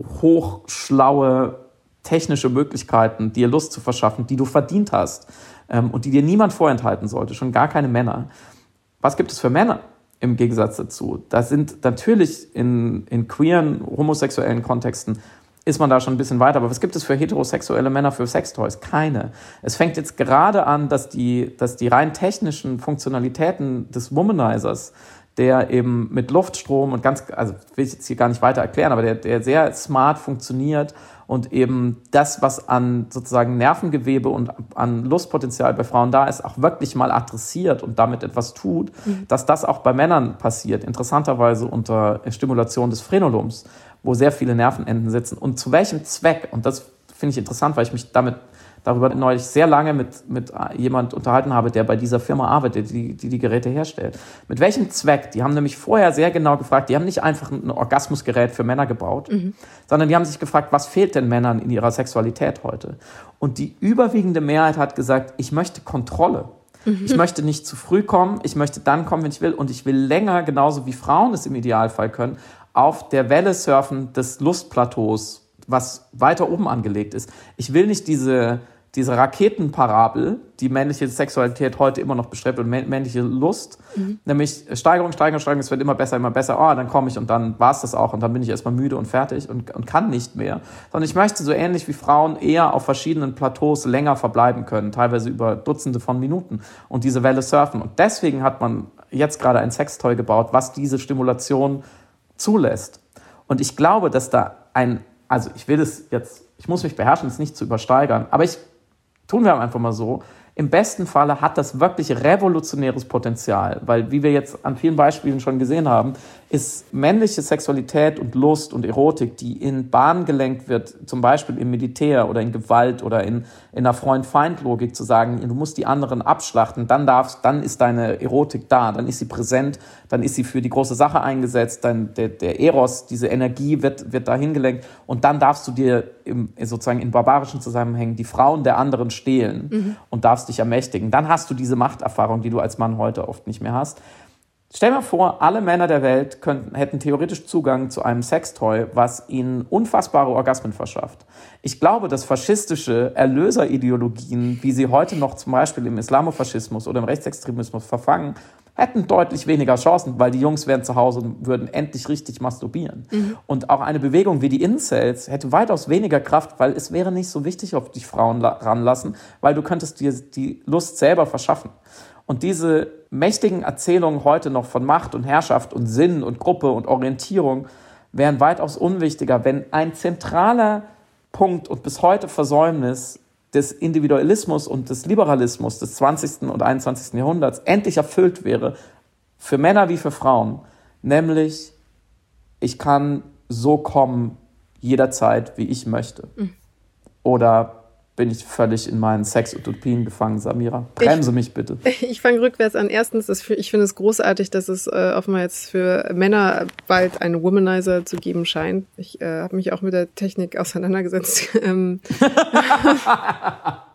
hochschlaue technische Möglichkeiten, dir Lust zu verschaffen, die du verdient hast und die dir niemand vorenthalten sollte, schon gar keine Männer. Was gibt es für Männer im Gegensatz dazu? Da sind natürlich in queeren, homosexuellen Kontexten ist man da schon ein bisschen weiter. Aber was gibt es für heterosexuelle Männer für Sextoys? Keine. Es fängt jetzt gerade an, dass die rein technischen Funktionalitäten des Womanizers, der eben mit Luftstrom und also will ich jetzt hier gar nicht weiter erklären, aber der sehr smart funktioniert und eben das, was an sozusagen Nervengewebe und an Lustpotenzial bei Frauen da ist, auch wirklich mal adressiert und damit etwas tut, dass das auch bei Männern passiert. Interessanterweise unter Stimulation des Frenulums, wo sehr viele Nervenenden sitzen. Und zu welchem Zweck? Und das finde ich interessant, weil ich mich darüber neulich sehr lange mit jemand unterhalten habe, der bei dieser Firma arbeitet, die Geräte herstellt. Mit welchem Zweck? Die haben nämlich vorher sehr genau gefragt, die haben nicht einfach ein Orgasmusgerät für Männer gebaut, sondern die haben sich gefragt, was fehlt denn Männern in ihrer Sexualität heute? Und die überwiegende Mehrheit hat gesagt, ich möchte Kontrolle. Ich möchte nicht zu früh kommen, ich möchte dann kommen, wenn ich will, und ich will länger, genauso wie Frauen es im Idealfall können, auf der Welle surfen des Lustplateaus, was weiter oben angelegt ist. Ich will nicht diese Raketenparabel, die männliche Sexualität heute immer noch bestrebt und männliche Lust, nämlich Steigerung, es wird immer besser, dann komme ich und dann war es das auch und dann bin ich erstmal müde und fertig und kann nicht mehr. Sondern ich möchte so ähnlich wie Frauen eher auf verschiedenen Plateaus länger verbleiben können, teilweise über Dutzende von Minuten und diese Welle surfen. Und deswegen hat man jetzt gerade ein Sextoy gebaut, was diese Stimulation zulässt. Und ich glaube, dass da ich muss mich beherrschen, es nicht zu übersteigern, aber tun wir einfach mal so, im besten Falle hat das wirklich revolutionäres Potenzial, weil, wie wir jetzt an vielen Beispielen schon gesehen haben, ist männliche Sexualität und Lust und Erotik, die in Bahnen gelenkt wird, zum Beispiel im Militär oder in Gewalt oder in einer Freund-Feind-Logik zu sagen, du musst die anderen abschlachten, dann ist deine Erotik da, dann ist sie präsent, dann ist sie für die große Sache eingesetzt, dann der Eros, diese Energie wird dahin gelenkt und dann darfst du dir sozusagen in barbarischen Zusammenhängen die Frauen der anderen stehlen und darfst dich ermächtigen. Dann hast du diese Machterfahrung, die du als Mann heute oft nicht mehr hast. Stell dir vor, alle Männer der Welt hätten theoretisch Zugang zu einem Sextoy, was ihnen unfassbare Orgasmen verschafft. Ich glaube, dass faschistische Erlöserideologien, wie sie heute noch zum Beispiel im Islamofaschismus oder im Rechtsextremismus verfangen, hätten deutlich weniger Chancen, weil die Jungs wären zu Hause und würden endlich richtig masturbieren. Und auch eine Bewegung wie die Incels hätte weitaus weniger Kraft, weil es wäre nicht so wichtig, ob dich Frauen ranlassen, weil du könntest dir die Lust selber verschaffen. Und diese mächtigen Erzählungen heute noch von Macht und Herrschaft und Sinn und Gruppe und Orientierung wären weitaus unwichtiger, wenn ein zentraler Punkt und bis heute Versäumnis des Individualismus und des Liberalismus des 20. und 21. Jahrhunderts endlich erfüllt wäre, für Männer wie für Frauen, nämlich ich kann so kommen jederzeit, wie ich möchte. Oder bin ich völlig in meinen Sex-Utopien gefangen, Samira? Bremse mich bitte. Ich fange rückwärts an. Erstens, ich finde es großartig, dass es offenbar jetzt für Männer bald einen Womanizer zu geben scheint. Ich habe mich auch mit der Technik auseinandergesetzt.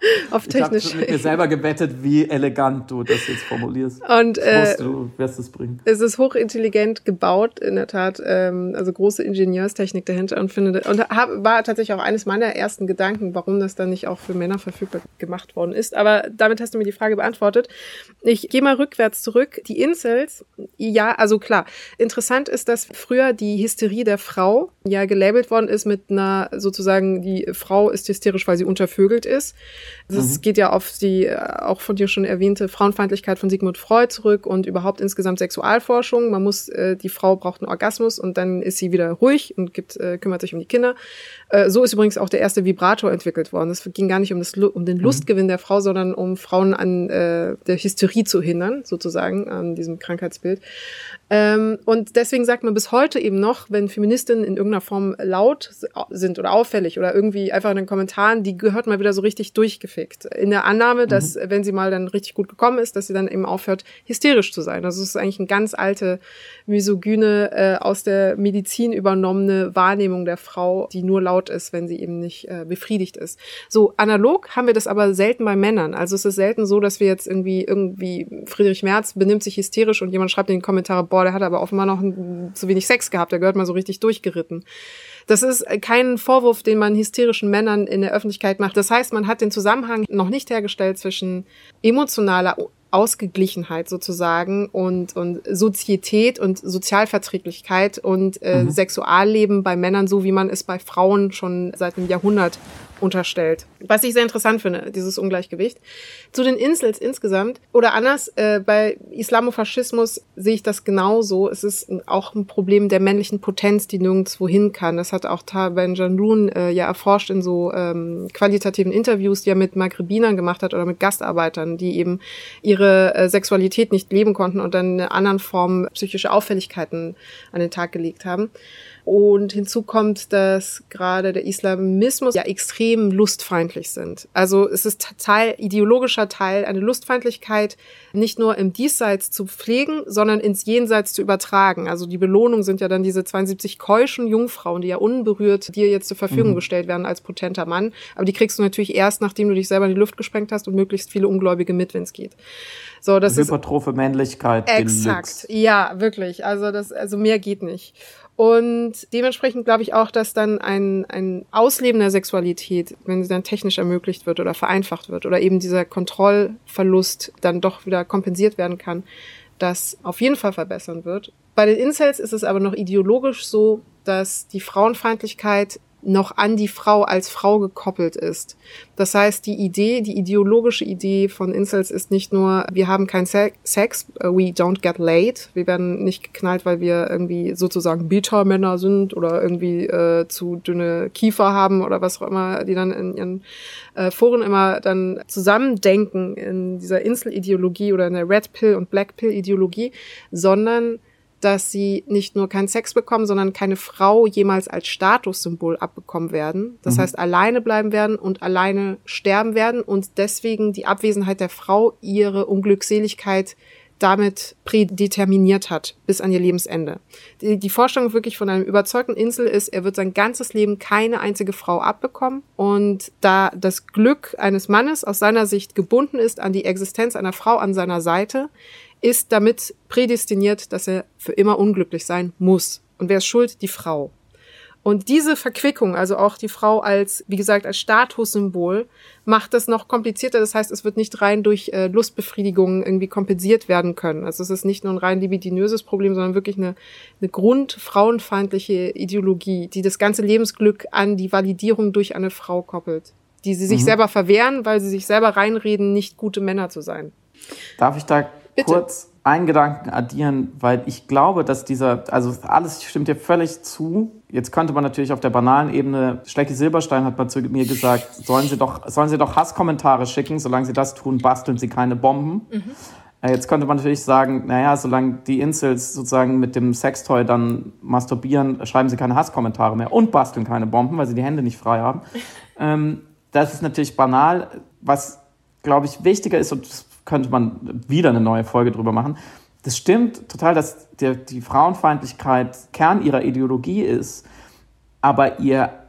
Auf technisch. Ich habe mit mir selber gewettet, wie elegant du das jetzt formulierst. Und ich wusste, du wirst es bringen. Es ist hochintelligent gebaut, in der Tat. Also große Ingenieurstechnik dahinter war tatsächlich auch eines meiner ersten Gedanken, warum das dann nicht auch für Männer verfügbar gemacht worden ist. Aber damit hast du mir die Frage beantwortet. Ich gehe mal rückwärts zurück. Die Incels, ja, also klar. Interessant ist, dass früher die Hysterie der Frau ja gelabelt worden ist mit einer sozusagen, die Frau ist hysterisch, weil sie untervögelt ist. Das geht ja auf die auch von dir schon erwähnte Frauenfeindlichkeit von Sigmund Freud zurück und überhaupt insgesamt Sexualforschung. Man muss, die Frau braucht einen Orgasmus und dann ist sie wieder ruhig und kümmert sich um die Kinder. So ist übrigens auch der erste Vibrator entwickelt worden. Es ging gar nicht um den Lustgewinn der Frau, sondern um Frauen an der Hysterie zu hindern, sozusagen, an diesem Krankheitsbild. Und deswegen sagt man bis heute eben noch, wenn Feministinnen in irgendeiner Form laut sind oder auffällig oder irgendwie einfach in den Kommentaren, die gehört mal wieder so richtig durchgefickt. In der Annahme, dass, wenn sie mal dann richtig gut gekommen ist, dass sie dann eben aufhört, hysterisch zu sein. Also es ist eigentlich eine ganz alte, misogyne, aus der Medizin übernommene Wahrnehmung der Frau, die nur laut ist, wenn sie eben nicht befriedigt ist. So, analog haben wir das aber selten bei Männern. Also es ist selten so, dass wir jetzt irgendwie Friedrich Merz benimmt sich hysterisch und jemand schreibt in die Kommentare, boah, der hat aber offenbar noch zu wenig Sex gehabt, der gehört mal so richtig durchgeritten. Das ist kein Vorwurf, den man hysterischen Männern in der Öffentlichkeit macht. Das heißt, man hat den Zusammenhang noch nicht hergestellt zwischen emotionaler Ausgeglichenheit sozusagen und Sozietät und Sozialverträglichkeit und Sexualleben bei Männern, so wie man es bei Frauen schon seit einem Jahrhundert unterstellt. Was ich sehr interessant finde, dieses Ungleichgewicht. Zu den Incels insgesamt oder anders, bei Islamofaschismus sehe ich das genauso. Es ist auch ein Problem der männlichen Potenz, die nirgendwo hin kann. Das hat auch Taban Janun ja erforscht in so qualitativen Interviews, die er mit Maghrebinern gemacht hat oder mit Gastarbeitern, die eben ihre Sexualität nicht leben konnten und dann in einer anderen Form psychische Auffälligkeiten an den Tag gelegt haben. Und hinzu kommt, dass gerade der Islamismus ja extrem lustfeindlich sind. Also es ist ideologischer Teil, eine Lustfeindlichkeit nicht nur im Diesseits zu pflegen, sondern ins Jenseits zu übertragen. Also die Belohnung sind ja dann diese 72 keuschen Jungfrauen, die ja unberührt dir jetzt zur Verfügung gestellt werden als potenter Mann. Aber die kriegst du natürlich erst, nachdem du dich selber in die Luft gesprengt hast und möglichst viele Ungläubige mit, wenn es geht. So, das Hypertrophe Männlichkeit. Exakt, ja, wirklich. Also mehr geht nicht. Und dementsprechend glaube ich auch, dass dann ein Ausleben der Sexualität, wenn sie dann technisch ermöglicht wird oder vereinfacht wird oder eben dieser Kontrollverlust dann doch wieder kompensiert werden kann, das auf jeden Fall verbessern wird. Bei den Incels ist es aber noch ideologisch so, dass die Frauenfeindlichkeit noch an die Frau als Frau gekoppelt ist. Das heißt, die ideologische Idee von Incels ist nicht nur, wir haben keinen Sex, we don't get laid, wir werden nicht geknallt, weil wir irgendwie sozusagen Beta-Männer sind oder irgendwie zu dünne Kiefer haben oder was auch immer, die dann in ihren Foren immer dann zusammendenken in dieser Incel-Ideologie oder in der Red Pill- und Black Pill-Ideologie, sondern dass sie nicht nur keinen Sex bekommen, sondern keine Frau jemals als Statussymbol abbekommen werden. Das heißt, alleine bleiben werden und alleine sterben werden und deswegen die Abwesenheit der Frau ihre Unglückseligkeit damit prädeterminiert hat bis an ihr Lebensende. Die Vorstellung wirklich von einem überzeugten Incel ist, er wird sein ganzes Leben keine einzige Frau abbekommen und da das Glück eines Mannes aus seiner Sicht gebunden ist an die Existenz einer Frau an seiner Seite, ist damit prädestiniert, dass er für immer unglücklich sein muss. Und wer ist schuld? Die Frau. Und diese Verquickung, also auch die Frau als, wie gesagt, als Statussymbol, macht das noch komplizierter. Das heißt, es wird nicht rein durch Lustbefriedigung irgendwie kompensiert werden können. Also es ist nicht nur ein rein libidinöses Problem, sondern wirklich eine grundfrauenfeindliche Ideologie, die das ganze Lebensglück an die Validierung durch eine Frau koppelt. Die sie sich selber verwehren, weil sie sich selber reinreden, nicht gute Männer zu sein. Darf ich da kurz einen Gedanken addieren, weil ich glaube, dass also alles stimmt dir völlig zu. Jetzt könnte man natürlich auf der banalen Ebene, Stecki Silberstein hat mal zu mir gesagt, sollen sie doch Hasskommentare schicken, solange sie das tun, basteln sie keine Bomben. Jetzt könnte man natürlich sagen, naja, solange die Incels sozusagen mit dem Sextoy dann masturbieren, schreiben sie keine Hasskommentare mehr und basteln keine Bomben, weil sie die Hände nicht frei haben. Das ist natürlich banal. Was, glaube ich, wichtiger ist, und das könnte man wieder eine neue Folge drüber machen. Das stimmt total, dass die Frauenfeindlichkeit Kern ihrer Ideologie ist, aber ihr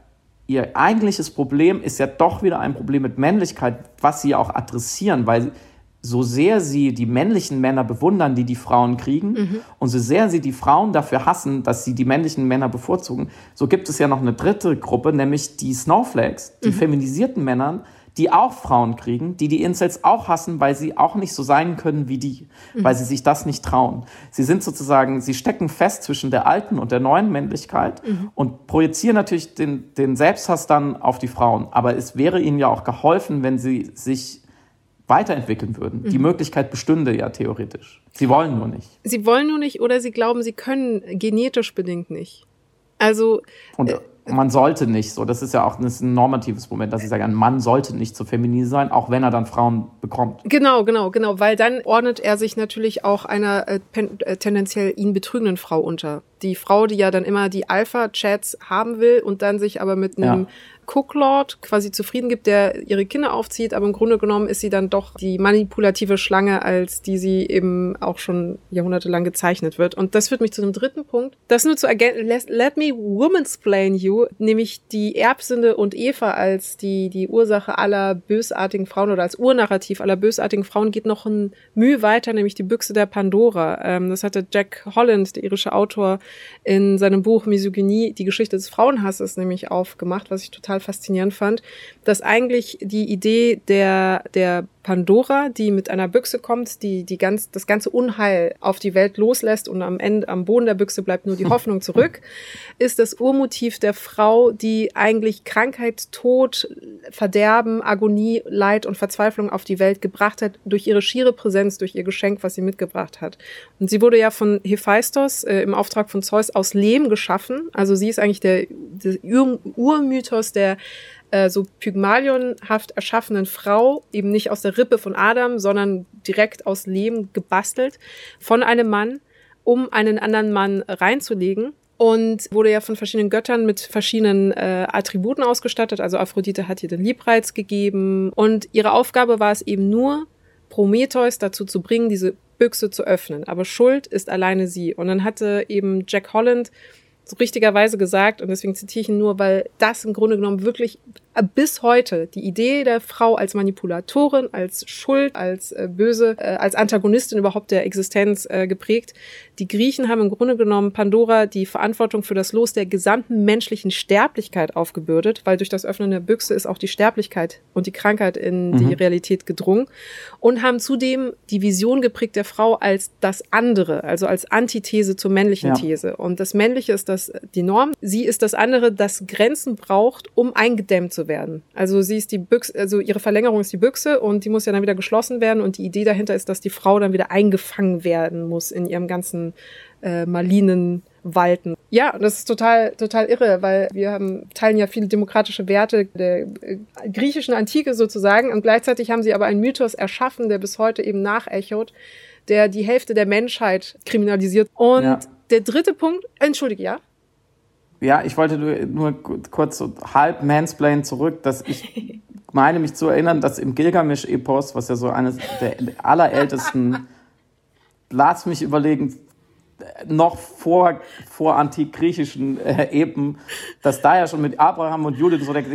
ihr eigentliches Problem ist ja doch wieder ein Problem mit Männlichkeit, was sie auch adressieren, weil so sehr sie die männlichen Männer bewundern, die Frauen kriegen, und so sehr sie die Frauen dafür hassen, dass sie die männlichen Männer bevorzugen, so gibt es ja noch eine dritte Gruppe, nämlich die Snowflakes, die feminisierten Männer, die auch Frauen kriegen, die Incels auch hassen, weil sie auch nicht so sein können wie die, weil sie sich das nicht trauen. Sie sind sozusagen, sie stecken fest zwischen der alten und der neuen Männlichkeit und projizieren natürlich den Selbsthass dann auf die Frauen. Aber es wäre ihnen ja auch geholfen, wenn sie sich weiterentwickeln würden. Die Möglichkeit bestünde ja theoretisch. Sie wollen nur nicht. Sie wollen nur nicht oder sie glauben, sie können genetisch bedingt nicht. Also und man sollte nicht so. Das ist ja auch ein normatives Moment, dass ich sage, ein Mann sollte nicht so feminin sein, auch wenn er dann Frauen bekommt. Genau, weil dann ordnet er sich natürlich auch einer tendenziell ihn betrügenden Frau unter. Die Frau, die ja dann immer die Alpha-Chats haben will und dann sich aber mit einem Cooklord quasi zufrieden gibt, der ihre Kinder aufzieht, aber im Grunde genommen ist sie dann doch die manipulative Schlange, als die sie eben auch schon jahrhundertelang gezeichnet wird. Und das führt mich zu einem dritten Punkt. Das nur zu ergänzen, let me womansplain you, nämlich die Erbsünde und Eva als die Ursache aller bösartigen Frauen oder als Urnarrativ aller bösartigen Frauen geht noch ein Mühe weiter, nämlich die Büchse der Pandora. Das hatte Jack Holland, der irische Autor, in seinem Buch Misogynie, die Geschichte des Frauenhasses, nämlich aufgemacht, was ich total faszinierend fand, dass eigentlich die Idee der Pandora, die mit einer Büchse kommt, die das ganze Unheil auf die Welt loslässt und am Ende, am Boden der Büchse bleibt nur die Hoffnung zurück, ist das Urmotiv der Frau, die eigentlich Krankheit, Tod, Verderben, Agonie, Leid und Verzweiflung auf die Welt gebracht hat, durch ihre schiere Präsenz, durch ihr Geschenk, was sie mitgebracht hat. Und sie wurde ja von Hephaistos im Auftrag von Zeus aus Lehm geschaffen. Also sie ist eigentlich der Urmythos der so Pygmalionhaft erschaffenen Frau, eben nicht aus der Rippe von Adam, sondern direkt aus Lehm gebastelt von einem Mann, um einen anderen Mann reinzulegen. Und wurde ja von verschiedenen Göttern mit verschiedenen Attributen ausgestattet. Also Aphrodite hat ihr den Liebreiz gegeben. Und ihre Aufgabe war es eben nur, Prometheus dazu zu bringen, diese Büchse zu öffnen. Aber Schuld ist alleine sie. Und dann hatte eben Jack Holland so richtigerweise gesagt, und deswegen zitiere ich ihn nur, weil das im Grunde genommen wirklich bis heute die Idee der Frau als Manipulatorin, als Schuld, als Böse, als Antagonistin überhaupt der Existenz geprägt. Die Griechen haben im Grunde genommen Pandora die Verantwortung für das Los der gesamten menschlichen Sterblichkeit aufgebürdet, weil durch das Öffnen der Büchse ist auch die Sterblichkeit und die Krankheit in die Realität gedrungen, und haben zudem die Vision geprägt der Frau als das andere, also als Antithese zur männlichen These. Und das Männliche ist die Norm. Sie ist das andere, das Grenzen braucht, um eingedämmt zu werden. Also sie ist die Büchse, also ihre Verlängerung ist die Büchse und die muss ja dann wieder geschlossen werden, und die Idee dahinter ist, dass die Frau dann wieder eingefangen werden muss in ihrem ganzen malinen Walten. Ja, und das ist total irre, weil wir teilen ja viele demokratische Werte der griechischen Antike sozusagen, und gleichzeitig haben sie aber einen Mythos erschaffen, der bis heute eben nachechot, der die Hälfte der Menschheit kriminalisiert. Und der dritte Punkt, entschuldige, ja? Ja, ich wollte nur kurz so halb mansplain zurück, dass ich meine mich zu erinnern, dass im Gilgamesch-Epos, was ja so eines der allerältesten, lass mich überlegen, noch vor antikgriechischen Epen, dass da ja schon mit Abraham und Judith so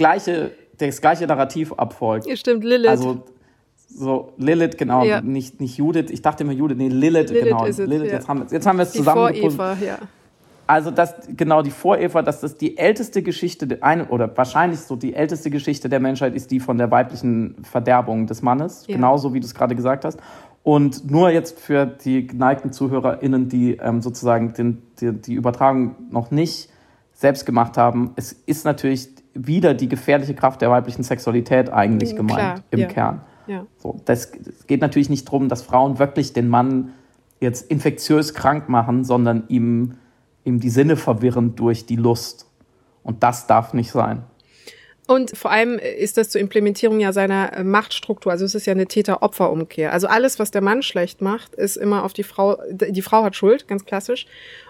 das gleiche Narrativ abfolgt. Ja, stimmt, Lilith. Also so Lilith, genau, nicht Judith. Ich dachte immer Lilith, genau. Lilith, jetzt haben wir es zusammengepuzzelt. Vor Eva, Also die Vor-Eva, dass das die älteste Geschichte, oder wahrscheinlich so die älteste Geschichte der Menschheit ist, die von der weiblichen Verderbung des Mannes, genauso wie du es gerade gesagt hast. Und nur jetzt für die geneigten ZuhörerInnen, die sozusagen die Übertragung noch nicht selbst gemacht haben, es ist natürlich wieder die gefährliche Kraft der weiblichen Sexualität eigentlich gemeint, im Kern. Ja. So, das geht natürlich nicht darum, dass Frauen wirklich den Mann jetzt infektiös krank machen, sondern ihm die Sinne verwirren durch die Lust. Und das darf nicht sein. Und vor allem ist das zur Implementierung ja seiner Machtstruktur. Also es ist ja eine Täter-Opfer-Umkehr. Also alles, was der Mann schlecht macht, ist immer auf die Frau. Die Frau hat Schuld, ganz klassisch.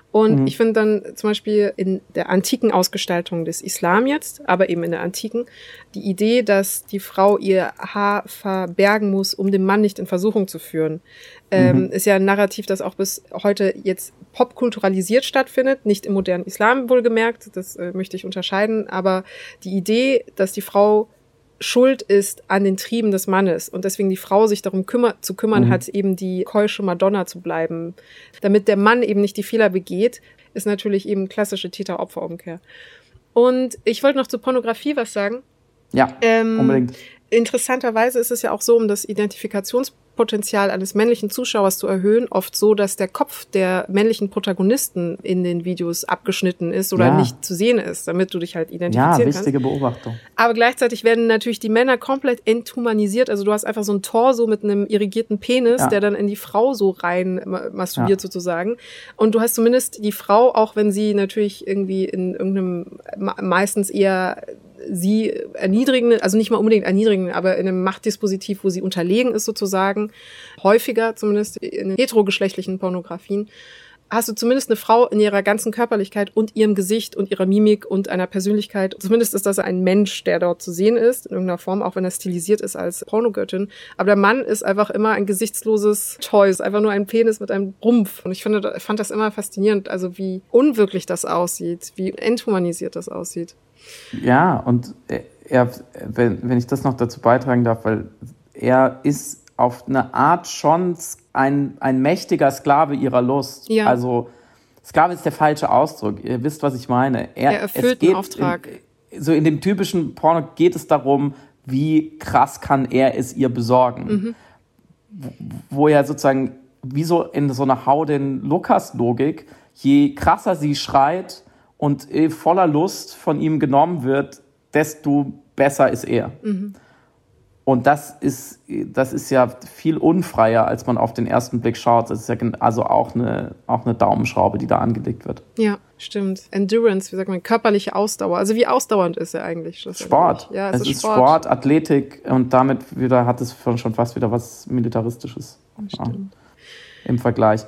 Und ich finde dann zum Beispiel in der antiken Ausgestaltung des Islam jetzt, aber eben in der antiken, die Idee, dass die Frau ihr Haar verbergen muss, um den Mann nicht in Versuchung zu führen, ist ja ein Narrativ, das auch bis heute jetzt popkulturalisiert stattfindet, nicht im modernen Islam wohlgemerkt, das möchte ich unterscheiden, aber die Idee, dass die Frau schuld ist an den Trieben des Mannes und deswegen die Frau sich darum zu kümmern hat, eben die keusche Madonna zu bleiben, damit der Mann eben nicht die Fehler begeht, ist natürlich eben klassische Täter-Opfer-Umkehr. Und ich wollte noch zur Pornografie was sagen. Ja, unbedingt. Interessanterweise ist es ja auch so, um das Identifikationspotenzial eines männlichen Zuschauers zu erhöhen, oft so, dass der Kopf der männlichen Protagonisten in den Videos abgeschnitten ist oder nicht zu sehen ist, damit du dich halt identifizieren kannst. Ja, wichtige Beobachtung. Aber gleichzeitig werden natürlich die Männer komplett enthumanisiert. Also du hast einfach so ein Torso mit einem irrigierten Penis, der dann in die Frau so rein masturbiert sozusagen. Und du hast zumindest die Frau, auch wenn sie natürlich irgendwie in irgendeinem meistens eher sie erniedrigende, also nicht mal unbedingt erniedrigende, aber in einem Machtdispositiv, wo sie unterlegen ist sozusagen, häufiger zumindest in heterogeschlechtlichen Pornografien, hast du zumindest eine Frau in ihrer ganzen Körperlichkeit und ihrem Gesicht und ihrer Mimik und einer Persönlichkeit. Zumindest ist das ein Mensch, der dort zu sehen ist, in irgendeiner Form, auch wenn er stilisiert ist als Pornogöttin. Aber der Mann ist einfach immer ein gesichtsloses Toy, ist einfach nur ein Penis mit einem Rumpf. Und ich fand das immer faszinierend, also wie unwirklich das aussieht, wie enthumanisiert das aussieht. Ja, und wenn ich das noch dazu beitragen darf, weil er ist auf eine Art schon ein mächtiger Sklave ihrer Lust. Ja. Also Sklave ist der falsche Ausdruck. Ihr wisst, was ich meine. Er erfüllt einen Auftrag. So in dem typischen Porno geht es darum, wie krass kann er es ihr besorgen. Wo er sozusagen, wie so in so einer Hau den Lukas-Logik, je krasser sie schreit und voller Lust von ihm genommen wird, desto besser ist er. Und das ist ja viel unfreier, als man auf den ersten Blick schaut. Das ist ja also auch eine Daumenschraube, die da angelegt wird. Ja, stimmt. Endurance, wie sagt man, körperliche Ausdauer. Also wie ausdauernd ist er eigentlich? Sport. Ja, es ist Sport, Athletik und damit hat es schon fast wieder was Militaristisches im Vergleich.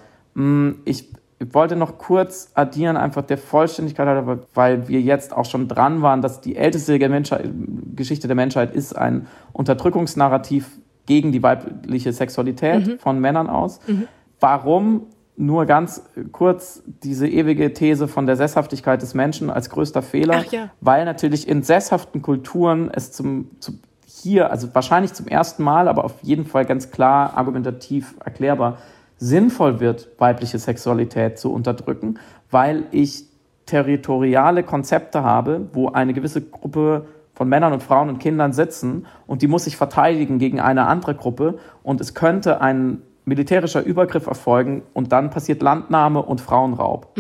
Ich wollte noch kurz addieren, einfach der Vollständigkeit halber, weil wir jetzt auch schon dran waren, dass die älteste Geschichte der Menschheit ist ein Unterdrückungsnarrativ gegen die weibliche Sexualität von Männern aus. Warum? Nur ganz kurz diese ewige These von der Sesshaftigkeit des Menschen als größter Fehler, weil natürlich in sesshaften Kulturen es also wahrscheinlich zum ersten Mal, aber auf jeden Fall ganz klar argumentativ erklärbar, sinnvoll wird, weibliche Sexualität zu unterdrücken, weil ich territoriale Konzepte habe, wo eine gewisse Gruppe von Männern und Frauen und Kindern sitzen und die muss sich verteidigen gegen eine andere Gruppe und es könnte ein militärischer Übergriff erfolgen und dann passiert Landnahme und Frauenraub.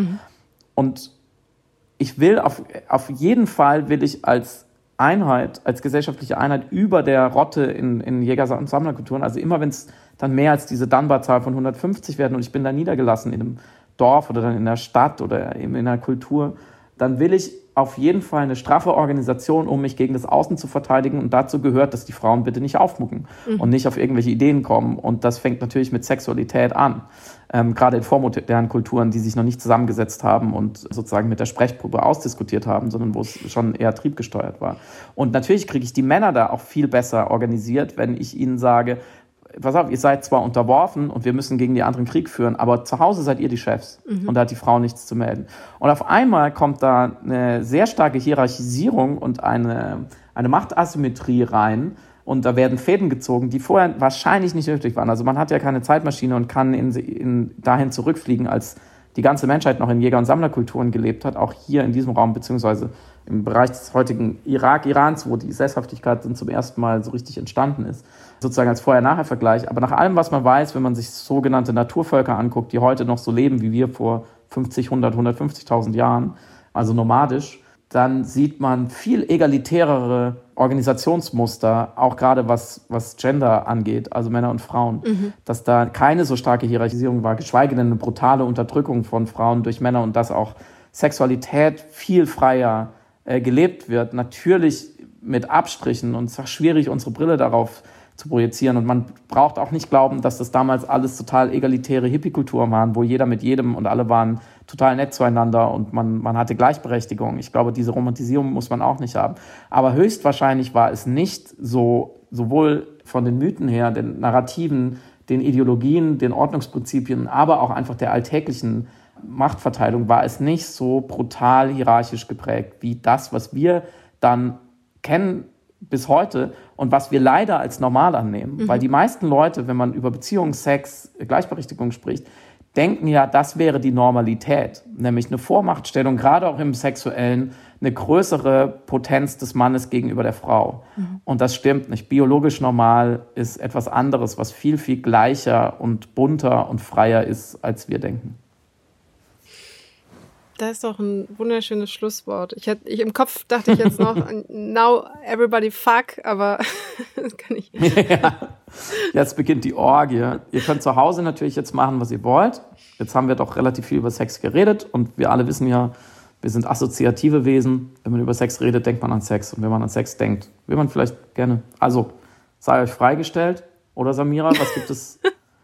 Und ich will auf jeden Fall will ich als Einheit, als gesellschaftliche Einheit über der Rotte in Jäger- und Sammlerkulturen, also immer wenn es dann mehr als diese Dunbar-Zahl von 150 werden und ich bin da niedergelassen in einem Dorf oder dann in der Stadt oder eben in einer Kultur, dann will ich auf jeden Fall eine straffe Organisation, um mich gegen das Außen zu verteidigen. Und dazu gehört, dass die Frauen bitte nicht aufmucken und nicht auf irgendwelche Ideen kommen. Und das fängt natürlich mit Sexualität an. Gerade in vormodernen Kulturen, die sich noch nicht zusammengesetzt haben und sozusagen mit der Sprechprobe ausdiskutiert haben, sondern wo es schon eher triebgesteuert war. Und natürlich kriege ich die Männer da auch viel besser organisiert, wenn ich ihnen sage, pass auf, ihr seid zwar unterworfen und wir müssen gegen die anderen Krieg führen, aber zu Hause seid ihr die Chefs und da hat die Frau nichts zu melden. Und auf einmal kommt da eine sehr starke Hierarchisierung und eine Machtasymmetrie rein und da werden Fäden gezogen, die vorher wahrscheinlich nicht nötig waren. Also man hat ja keine Zeitmaschine und kann dahin zurückfliegen, als die ganze Menschheit noch in Jäger- und Sammlerkulturen gelebt hat, auch hier in diesem Raum, beziehungsweise im Bereich des heutigen Irans, wo die Sesshaftigkeit dann zum ersten Mal so richtig entstanden ist, sozusagen als Vorher-Nachher-Vergleich. Aber nach allem, was man weiß, wenn man sich sogenannte Naturvölker anguckt, die heute noch so leben wie wir vor 50, 100, 150.000 Jahren, also nomadisch, dann sieht man viel egalitärere Organisationsmuster, auch gerade was Gender angeht, also Männer und Frauen, dass da keine so starke Hierarchisierung war, geschweige denn eine brutale Unterdrückung von Frauen durch Männer und dass auch Sexualität viel freier gelebt wird, natürlich mit Abstrichen und es ist schwierig, unsere Brille darauf zu projizieren. Und man braucht auch nicht glauben, dass das damals alles total egalitäre Hippie-Kulturen waren, wo jeder mit jedem und alle waren total nett zueinander und man hatte Gleichberechtigung. Ich glaube, diese Romantisierung muss man auch nicht haben. Aber höchstwahrscheinlich war es nicht so, sowohl von den Mythen her, den Narrativen, den Ideologien, den Ordnungsprinzipien, aber auch einfach der alltäglichen Machtverteilung, war es nicht so brutal hierarchisch geprägt wie das, was wir dann kennen bis heute und was wir leider als normal annehmen. Weil die meisten Leute, wenn man über Beziehungen, Sex, Gleichberechtigung spricht, denken ja, das wäre die Normalität. Nämlich eine Vormachtstellung, gerade auch im Sexuellen, eine größere Potenz des Mannes gegenüber der Frau. Und das stimmt nicht. Biologisch normal ist etwas anderes, was viel, viel gleicher und bunter und freier ist, als wir denken. Das ist doch ein wunderschönes Schlusswort. Im Kopf dachte ich jetzt noch, now everybody fuck, aber das kann ich. Ja, jetzt beginnt die Orgie. Ihr könnt zu Hause natürlich jetzt machen, was ihr wollt. Jetzt haben wir doch relativ viel über Sex geredet und wir alle wissen ja, wir sind assoziative Wesen. Wenn man über Sex redet, denkt man an Sex. Und wenn man an Sex denkt, will man vielleicht gerne. Also, sei euch freigestellt. Oder Samira, was gibt es?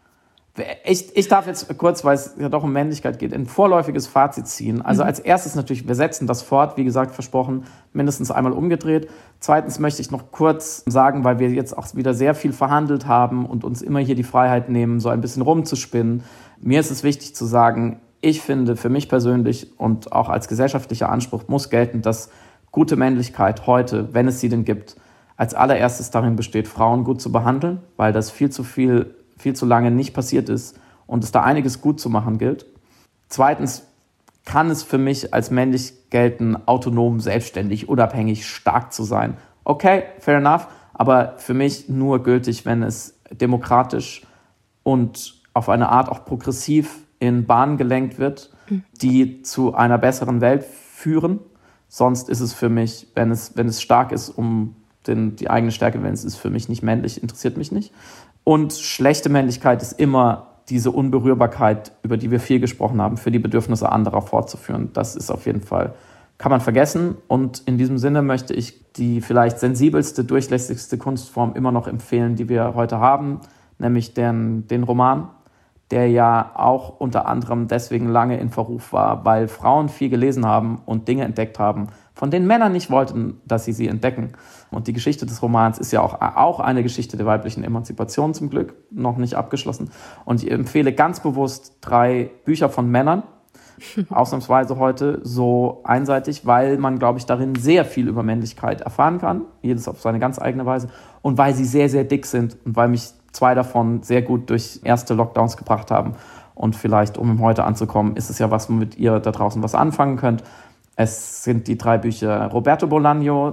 Ich darf jetzt kurz, weil es ja doch um Männlichkeit geht, ein vorläufiges Fazit ziehen. Also als erstes natürlich, wir setzen das fort, wie gesagt, versprochen, mindestens einmal umgedreht. Zweitens möchte ich noch kurz sagen, weil wir jetzt auch wieder sehr viel verhandelt haben und uns immer hier die Freiheit nehmen, so ein bisschen rumzuspinnen. Mir ist es wichtig zu sagen, ich finde für mich persönlich und auch als gesellschaftlicher Anspruch muss gelten, dass gute Männlichkeit heute, wenn es sie denn gibt, als allererstes darin besteht, Frauen gut zu behandeln, weil das viel zu lange nicht passiert ist und es da einiges gut zu machen gilt. Zweitens kann es für mich als männlich gelten, autonom, selbstständig, unabhängig, stark zu sein. Okay, fair enough, aber für mich nur gültig, wenn es demokratisch und auf eine Art auch progressiv in Bahnen gelenkt wird, die zu einer besseren Welt führen. Sonst ist es für mich, wenn es stark ist, die eigene Stärke, wenn es ist für mich nicht männlich, interessiert mich nicht. Und schlechte Männlichkeit ist immer diese Unberührbarkeit, über die wir viel gesprochen haben, für die Bedürfnisse anderer fortzuführen. Das ist auf jeden Fall, kann man vergessen. Und in diesem Sinne möchte ich die vielleicht sensibelste, durchlässigste Kunstform immer noch empfehlen, die wir heute haben, nämlich den Roman, der ja auch unter anderem deswegen lange in Verruf war, weil Frauen viel gelesen haben und Dinge entdeckt haben, von denen Männer nicht wollten, dass sie entdecken. Und die Geschichte des Romans ist ja auch eine Geschichte der weiblichen Emanzipation zum Glück, noch nicht abgeschlossen. Und ich empfehle ganz bewusst 3 Bücher von Männern, ausnahmsweise heute so einseitig, weil man, glaube ich, darin sehr viel über Männlichkeit erfahren kann, jedes auf seine ganz eigene Weise, und weil sie sehr, sehr dick sind und weil mich 2 davon sehr gut durch erste Lockdowns gebracht haben. Und vielleicht, um heute anzukommen, ist es ja was, womit ihr da draußen was anfangen könnt. Es sind die 3 Bücher Roberto Bolaño,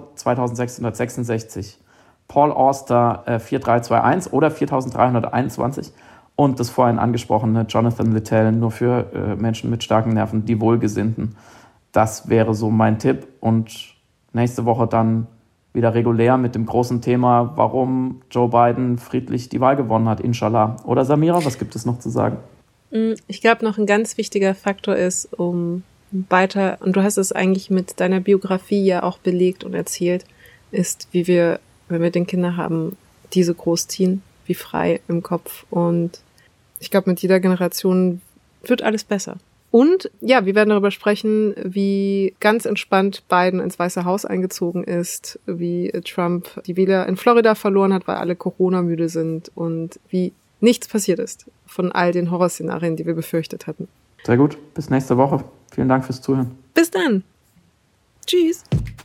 2666, Paul Auster, 4321 oder 4321 und das vorhin angesprochene Jonathan Littell, nur für Menschen mit starken Nerven, die Wohlgesinnten. Das wäre so mein Tipp. Und nächste Woche dann wieder regulär mit dem großen Thema, warum Joe Biden friedlich die Wahl gewonnen hat, inshallah. Oder Samira, was gibt es noch zu sagen? Ich glaube, noch ein ganz wichtiger Faktor ist, um weiter, und du hast es eigentlich mit deiner Biografie ja auch belegt und erzählt, ist, wie wir, wenn wir den Kinder haben, diese großziehen, wie frei im Kopf. Und ich glaube, mit jeder Generation wird alles besser. Und ja, wir werden darüber sprechen, wie ganz entspannt Biden ins Weiße Haus eingezogen ist, wie Trump die Wähler in Florida verloren hat, weil alle Corona-müde sind und wie nichts passiert ist von all den Horrorszenarien, die wir befürchtet hatten. Sehr gut, bis nächste Woche. Vielen Dank fürs Zuhören. Bis dann. Tschüss.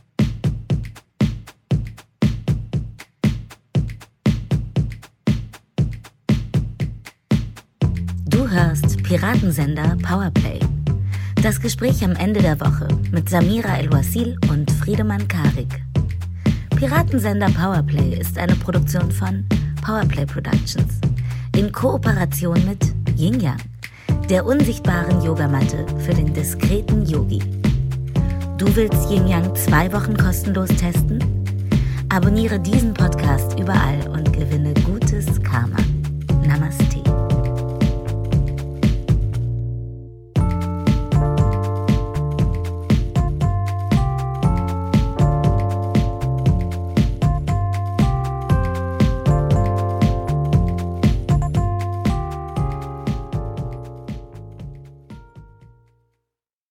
Du hörst Piratensender Powerplay. Das Gespräch am Ende der Woche mit Samira El-Wasil und Friedemann Karik. Piratensender Powerplay ist eine Produktion von Powerplay Productions in Kooperation mit Yin Yang, der unsichtbaren Yogamatte für den diskreten Yogi. Du willst Yin Yang 2 Wochen kostenlos testen? Abonniere diesen Podcast überall und gewinne gut